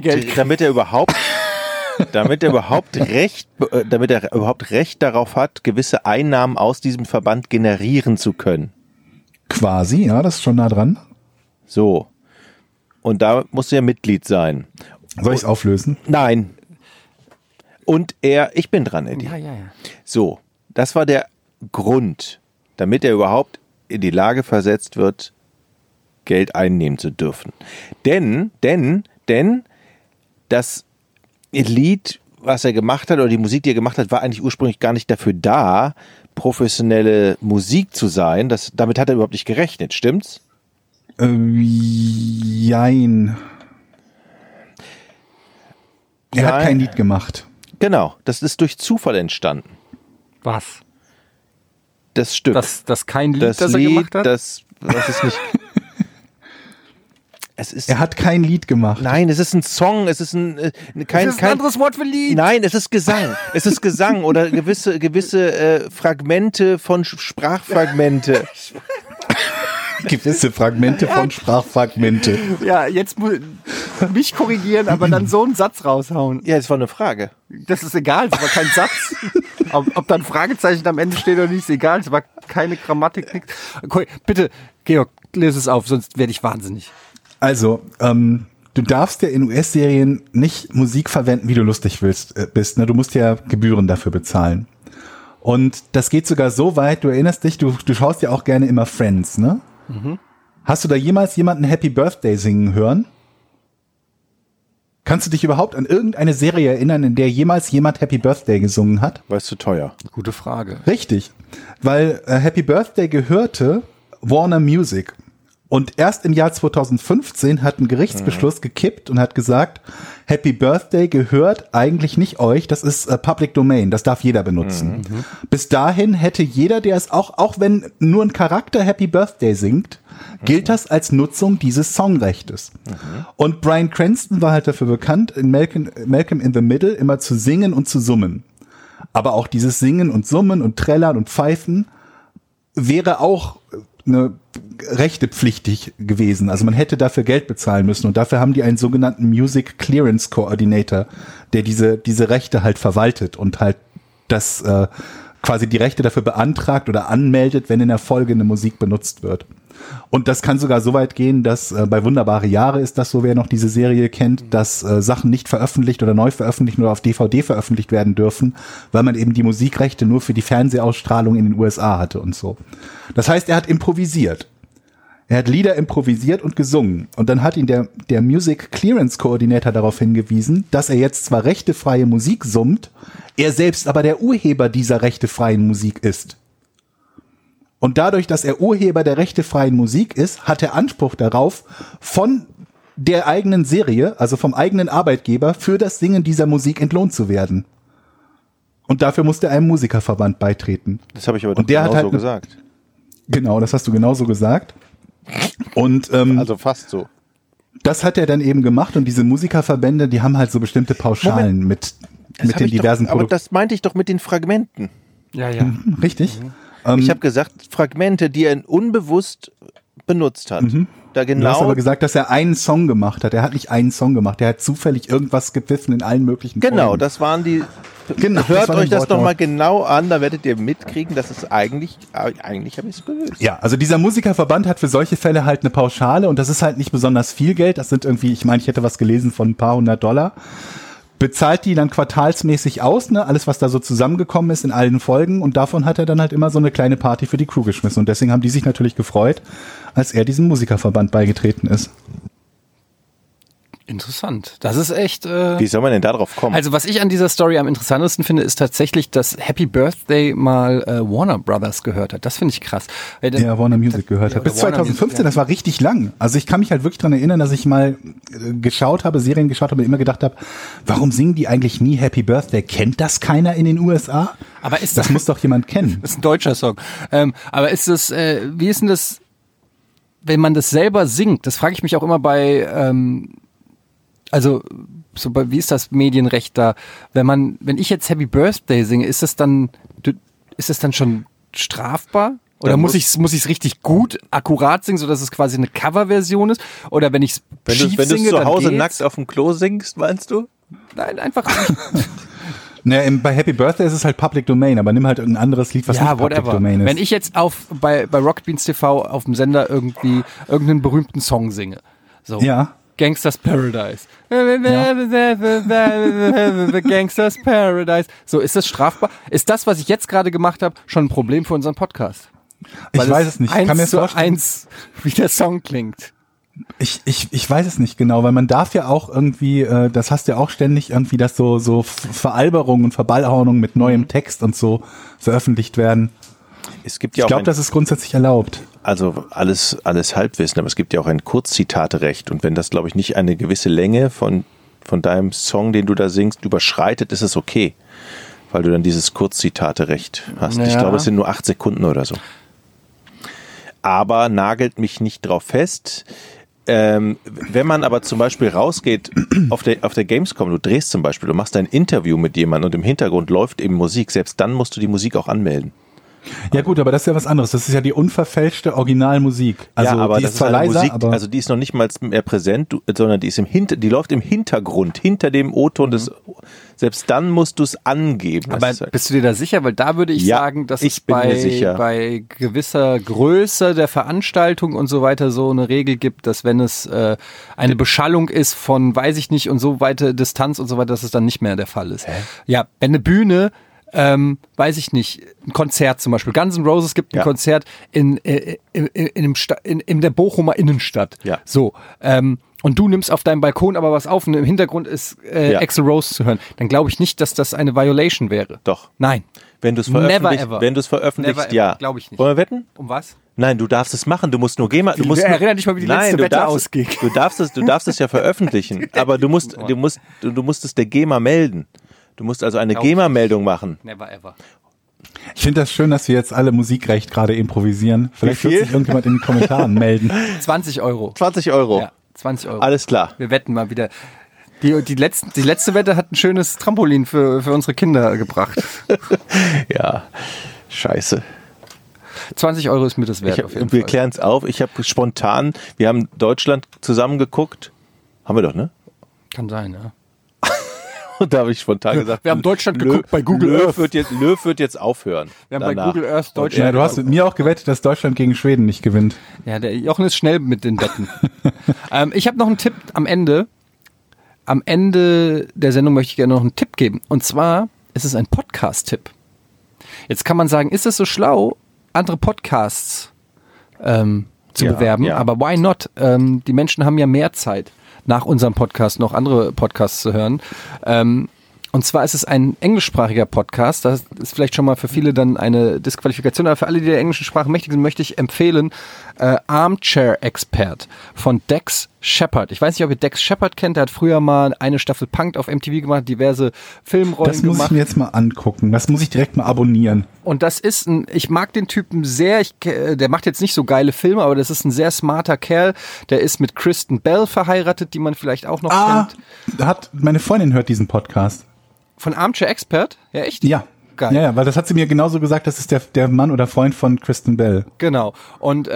Recht darauf hat, gewisse Einnahmen aus diesem Verband generieren zu können. Quasi, ja, das ist schon nah dran. So. Und da musst du ja Mitglied sein. Soll ich es auflösen? Nein. Und ich bin dran, Eddie. Ja. So, das war der Grund, damit er überhaupt in die Lage versetzt wird, Geld einnehmen zu dürfen. Denn das Lied, was er gemacht hat, oder die Musik, die er gemacht hat, war eigentlich ursprünglich gar nicht dafür da, professionelle Musik zu sein. Damit hat er überhaupt nicht gerechnet, stimmt's? Jein. Er hat kein Lied gemacht. Genau, das ist durch Zufall entstanden. Was? Das Stück. Das kein Lied, das er gemacht hat? Das ist nicht... Er hat kein Lied gemacht. Nein, es ist ein Song, es ist kein anderes Wort für Lied. Nein, es ist Gesang. Es ist Gesang oder gewisse Fragmente von Sprachfragmente. Gewisse Fragmente von Sprachfragmente. Ja, jetzt muss mich korrigieren, aber dann so einen Satz raushauen. Ja, das war eine Frage. Das ist egal, es war kein Satz. Ob da ein Fragezeichen am Ende steht oder nicht, ist egal. Es war keine Grammatik, nichts. Okay, bitte, Georg, lese es auf, sonst werde ich wahnsinnig. Also, du darfst ja in US-Serien nicht Musik verwenden, wie du lustig bist. Ne? Du musst ja Gebühren dafür bezahlen. Und das geht sogar so weit, du erinnerst dich, du schaust ja auch gerne immer Friends, ne? Mhm. Hast du da jemals jemanden Happy Birthday singen hören? Kannst du dich überhaupt an irgendeine Serie erinnern, in der jemals jemand Happy Birthday gesungen hat? Weil es zu teuer. Gute Frage. Richtig, weil Happy Birthday gehörte Warner Music. Und erst im Jahr 2015 hat ein Gerichtsbeschluss gekippt und hat gesagt, Happy Birthday gehört eigentlich nicht euch, das ist Public Domain, das darf jeder benutzen. Mhm. Bis dahin hätte jeder, der es auch wenn nur ein Charakter Happy Birthday singt, gilt das als Nutzung dieses Songrechtes. Mhm. Und Bryan Cranston war halt dafür bekannt, in Malcolm in the Middle immer zu singen und zu summen. Aber auch dieses Singen und Summen und Trällern und Pfeifen wäre auch eine rechtepflichtig gewesen. Also man hätte dafür Geld bezahlen müssen und dafür haben die einen sogenannten Music Clearance Coordinator, der diese Rechte halt verwaltet und halt das quasi die Rechte dafür beantragt oder anmeldet, wenn in der Folge eine Musik benutzt wird. Und das kann sogar so weit gehen, dass bei Wunderbare Jahre ist das so, wer noch diese Serie kennt, dass Sachen nicht veröffentlicht oder neu veröffentlicht oder auf DVD veröffentlicht werden dürfen, weil man eben die Musikrechte nur für die Fernsehausstrahlung in den USA hatte und so. Das heißt, er hat improvisiert. Er hat Lieder improvisiert und gesungen. Und dann hat ihn der Music Clearance Coordinator darauf hingewiesen, dass er jetzt zwar rechtefreie Musik summt, er selbst aber der Urheber dieser rechtefreien Musik ist. Und dadurch, dass er Urheber der rechtefreien Musik ist, hat er Anspruch darauf, von der eigenen Serie, also vom eigenen Arbeitgeber, für das Singen dieser Musik entlohnt zu werden. Und dafür musste er einem Musikerverband beitreten. Das habe ich aber doch genauso gesagt. Genau, das hast du genauso gesagt. Und also fast so. Das hat er dann eben gemacht und diese Musikerverbände, die haben halt so bestimmte Pauschalen mit mit den diversen Produkten. Aber Produkten. das meinte ich doch mit den Fragmenten. Ja, ja. Richtig. Ich habe gesagt, Fragmente, die er unbewusst benutzt hat. Da Du hast aber gesagt, dass er einen Song gemacht hat. Er hat nicht einen Song gemacht. Er hat zufällig irgendwas gepfiffen in allen möglichen Genau, Folgen. das waren die... Genau, Hört das war euch das Wortlaut. doch mal genau an, da werdet ihr mitkriegen, dass es eigentlich habe ich es gelöst. Ja, also dieser Musikerverband hat für solche Fälle halt eine Pauschale und das ist halt nicht besonders viel Geld. Das sind irgendwie, ich meine, ich hätte was gelesen von ein paar $100. Bezahlt die dann quartalsmäßig aus, ne? Alles, was da so zusammengekommen ist in allen Folgen und davon hat er dann halt immer so eine kleine Party für die Crew geschmissen und deswegen haben die sich natürlich gefreut, als er diesem Musikerverband beigetreten ist. Interessant. Das ist echt... Wie soll man denn da drauf kommen? Also was ich an dieser Story am interessantesten finde, ist tatsächlich, dass Happy Birthday mal Warner Brothers gehört hat. Das finde ich krass. Ja, Warner Music gehört hat. oder Bis Warner 2015, Music, ja. das war richtig lang. Also ich kann mich halt wirklich dran erinnern, dass ich mal Serien geschaut habe und immer gedacht habe, warum singen die eigentlich nie Happy Birthday? Kennt das keiner in den USA? Aber ist Das muss doch jemand kennen. Das ist ein deutscher Song. Aber ist das, wie ist denn das, wenn man das selber singt? Das frage ich mich auch immer bei, wie ist das Medienrecht da? Wenn ich jetzt Happy Birthday singe, ist das dann schon strafbar? Oder muss ich's richtig gut, akkurat singen, sodass es quasi eine Coverversion ist? Oder wenn ich's schief wenn du singe, zu dann Hause geht's? nackt auf dem Klo singst, meinst du? Nein, einfach Ne, bei Happy Birthday ist es halt Public Domain, aber nimm halt irgendein anderes Lied, was ja, nicht Public whatever. Domain ist. Wenn ich jetzt bei Rocket Beans TV auf dem Sender irgendwie irgendeinen berühmten Song singe, so Ja. Gangsters Paradise, Gangsters Paradise, so ist das strafbar? Ist das, was ich jetzt gerade gemacht habe, schon ein Problem für unseren Podcast? Ich weiß es nicht. Ich kann mir vorstellen, 1:1, wie der Song klingt. Ich weiß es nicht genau, weil man darf ja auch irgendwie, das hast du ja auch ständig irgendwie, dass so Veralberungen und Verballhornungen mit neuem Text und so veröffentlicht werden. Es gibt ja Ich glaube, das ist grundsätzlich erlaubt. Also alles Halbwissen, aber es gibt ja auch ein Kurzzitaterecht und wenn das, glaube ich, nicht eine gewisse Länge von deinem Song, den du da singst, überschreitet, ist es okay, weil du dann dieses Kurzzitaterecht hast. Naja. Ich glaube, es sind nur 8 Sekunden oder so. Aber nagelt mich nicht drauf fest. Wenn man aber zum Beispiel rausgeht auf der Gamescom, du drehst zum Beispiel, du machst ein Interview mit jemandem und im Hintergrund läuft eben Musik, selbst dann musst du die Musik auch anmelden. Ja gut, aber das ist ja was anderes. Das ist ja die unverfälschte Originalmusik. Also ja, aber die das ist zwar eine leiser, Musik, aber also die ist noch nicht mal mehr präsent, sondern die läuft im Hintergrund, hinter dem O-Ton des. Selbst dann musst du es angeben. Aber bist du dir da sicher? Weil da würde ich sagen, dass es bei gewisser Größe der Veranstaltung und so weiter so eine Regel gibt, dass wenn es eine Beschallung ist von, weiß ich nicht, und so weite Distanz und so weiter, dass es dann nicht mehr der Fall ist. Ja, wenn eine Bühne, weiß ich nicht, ein Konzert zum Beispiel. Guns N' Roses gibt ein Konzert in der Bochumer Innenstadt. Ja. So, und du nimmst auf deinem Balkon aber was auf und im Hintergrund ist Axl Rose zu hören. Dann glaube ich nicht, dass das eine Violation wäre. Doch. Nein. Wenn du es veröffentlichst, ja. Glaube ich nicht. Wollen wir wetten? Um was? Nein, du darfst es machen. Du musst nur GEMA. Erinnere dich mal, wie die letzte Wette ausging. Du darfst es ja veröffentlichen, aber du musst es der GEMA melden. Du musst also eine GEMA-Meldung machen. Never ever. ich finde das schön, dass wir jetzt alle Musikrecht gerade improvisieren. Vielleicht wird sich irgendjemand in den Kommentaren melden. 20 Euro. 20 Euro. Ja, 20 Euro. Alles klar. Wir wetten mal wieder. Die letzte Wette hat ein schönes Trampolin für unsere Kinder gebracht. Ja, scheiße. 20 Euro ist mir das wert auf jeden Wir Fall. klären es auf. Ich habe spontan, wir haben Deutschland zusammen geguckt. Haben wir doch, ne? Kann sein, ja. Und da habe ich spontan gesagt, Wir haben Deutschland geguckt bei Google Earth. Löw wird jetzt aufhören. Wir haben bei Google Earth Deutschland. Ja, du hast mit mir auch gewettet, dass Deutschland gegen Schweden nicht gewinnt. Ja, der Jochen ist schnell mit den Wetten. Ich habe noch einen Tipp am Ende. Am Ende der Sendung möchte ich gerne noch einen Tipp geben. Und zwar ist es ein Podcast-Tipp. Jetzt kann man sagen, ist es so schlau, andere Podcasts zu bewerben? Ja. Aber why not? Die Menschen haben ja mehr Zeit, nach unserem Podcast noch andere Podcasts zu hören. Und zwar ist es ein englischsprachiger Podcast. Das ist vielleicht schon mal für viele dann eine Disqualifikation. Aber für alle, die der englischen Sprache mächtig sind, möchte ich empfehlen Armchair Expert von Dax Shepard. Ich weiß nicht, ob ihr Dax Shepard kennt. Der hat früher mal eine Staffel Punk'd auf MTV gemacht, diverse Filmrollen Das muss gemacht. ich mir jetzt mal angucken. Das muss ich direkt mal abonnieren. Und das ist ich mag den Typen sehr, der macht jetzt nicht so geile Filme, aber das ist ein sehr smarter Kerl. Der ist mit Kristen Bell verheiratet, die man vielleicht auch noch kennt. Meine Freundin hört diesen Podcast. Von Armchair Expert? Ja, echt? Ja. Geil. Ja, weil das hat sie mir genauso gesagt, das ist der Mann oder Freund von Kristen Bell. Genau. Und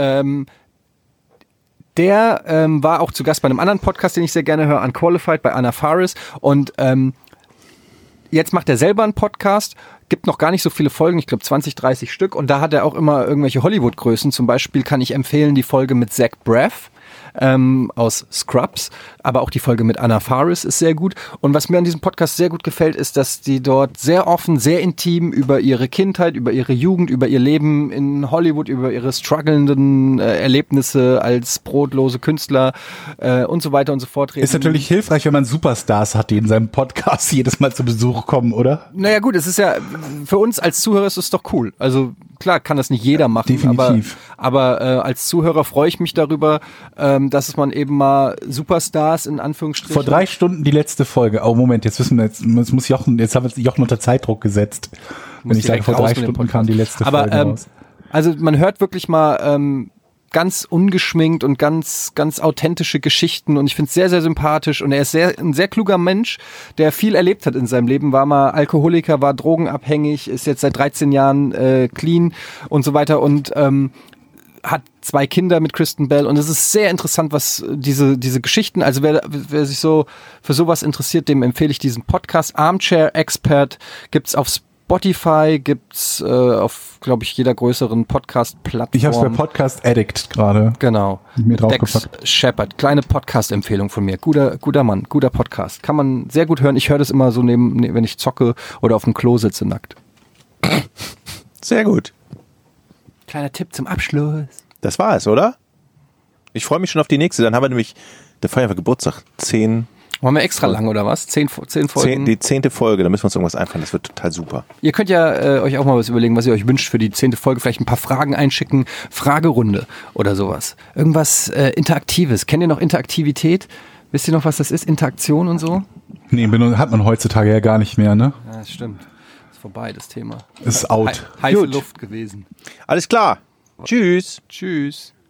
der war auch zu Gast bei einem anderen Podcast, den ich sehr gerne höre, Unqualified, bei Anna Faris. Und jetzt macht er selber einen Podcast, gibt noch gar nicht so viele Folgen, ich glaube 20, 30 Stück. Und da hat er auch immer irgendwelche Hollywood-Größen. Zum Beispiel kann ich empfehlen die Folge mit Zach Braff aus Scrubs, aber auch die Folge mit Anna Faris ist sehr gut. Und was mir an diesem Podcast sehr gut gefällt, ist, dass die dort sehr offen, sehr intim über ihre Kindheit, über ihre Jugend, über ihr Leben in Hollywood, über ihre strugglenden Erlebnisse als brotlose Künstler und so weiter und so fort reden. Ist natürlich hilfreich, wenn man Superstars hat, die in seinem Podcast jedes Mal zu Besuch kommen, oder? Naja gut, es ist ja, für uns als Zuhörer ist es doch cool. Also klar kann das nicht jeder machen, definitiv. aber als Zuhörer freue ich mich darüber, dass man eben mal Superstars in Anführungsstrichen. Vor 3 Stunden die letzte Folge. Oh Moment, jetzt haben wir Jochen unter Zeitdruck gesetzt. Wenn ich sage, vor 3 Stunden kam die letzte Folge raus. Also man hört wirklich mal ganz ungeschminkt und ganz, ganz authentische Geschichten und ich finde es sehr, sehr sympathisch und er ist ein sehr kluger Mensch, der viel erlebt hat in seinem Leben, war mal Alkoholiker, war drogenabhängig, ist jetzt seit 13 Jahren clean und so weiter und hat 2 Kinder mit Kristen Bell und es ist sehr interessant, was diese Geschichten, also wer sich so für sowas interessiert, dem empfehle ich diesen Podcast. Armchair Expert gibt's auf Spotify, gibt's auf, glaube ich, jeder größeren Podcast-Plattform. Ich habe es bei Podcast Addict gerade. Genau. Mir Dex Shepard, kleine Podcast-Empfehlung von mir. Guter Mann, guter Podcast. Kann man sehr gut hören. Ich höre das immer so wenn ich zocke oder auf dem Klo sitze nackt. Sehr gut. Kleiner Tipp zum Abschluss. Das war es, oder? Ich freue mich schon auf die nächste. Dann haben wir nämlich, der feiern wir Geburtstag. 10. Wollen wir extra lang, oder was? 10 Folgen? Die 10. Folge, da müssen wir uns irgendwas einfallen. Das wird total super. Ihr könnt ja euch auch mal was überlegen, was ihr euch wünscht für die 10. Folge. Vielleicht ein paar Fragen einschicken. Fragerunde oder sowas. Irgendwas Interaktives. Kennt ihr noch Interaktivität? Wisst ihr noch, was das ist? Interaktion und so? Nee, hat man heutzutage ja gar nicht mehr, ne? Ja, das stimmt. Vorbei, das Thema. Ist out. Heiße Luft gewesen. Alles klar. Tschüss. Tschüss.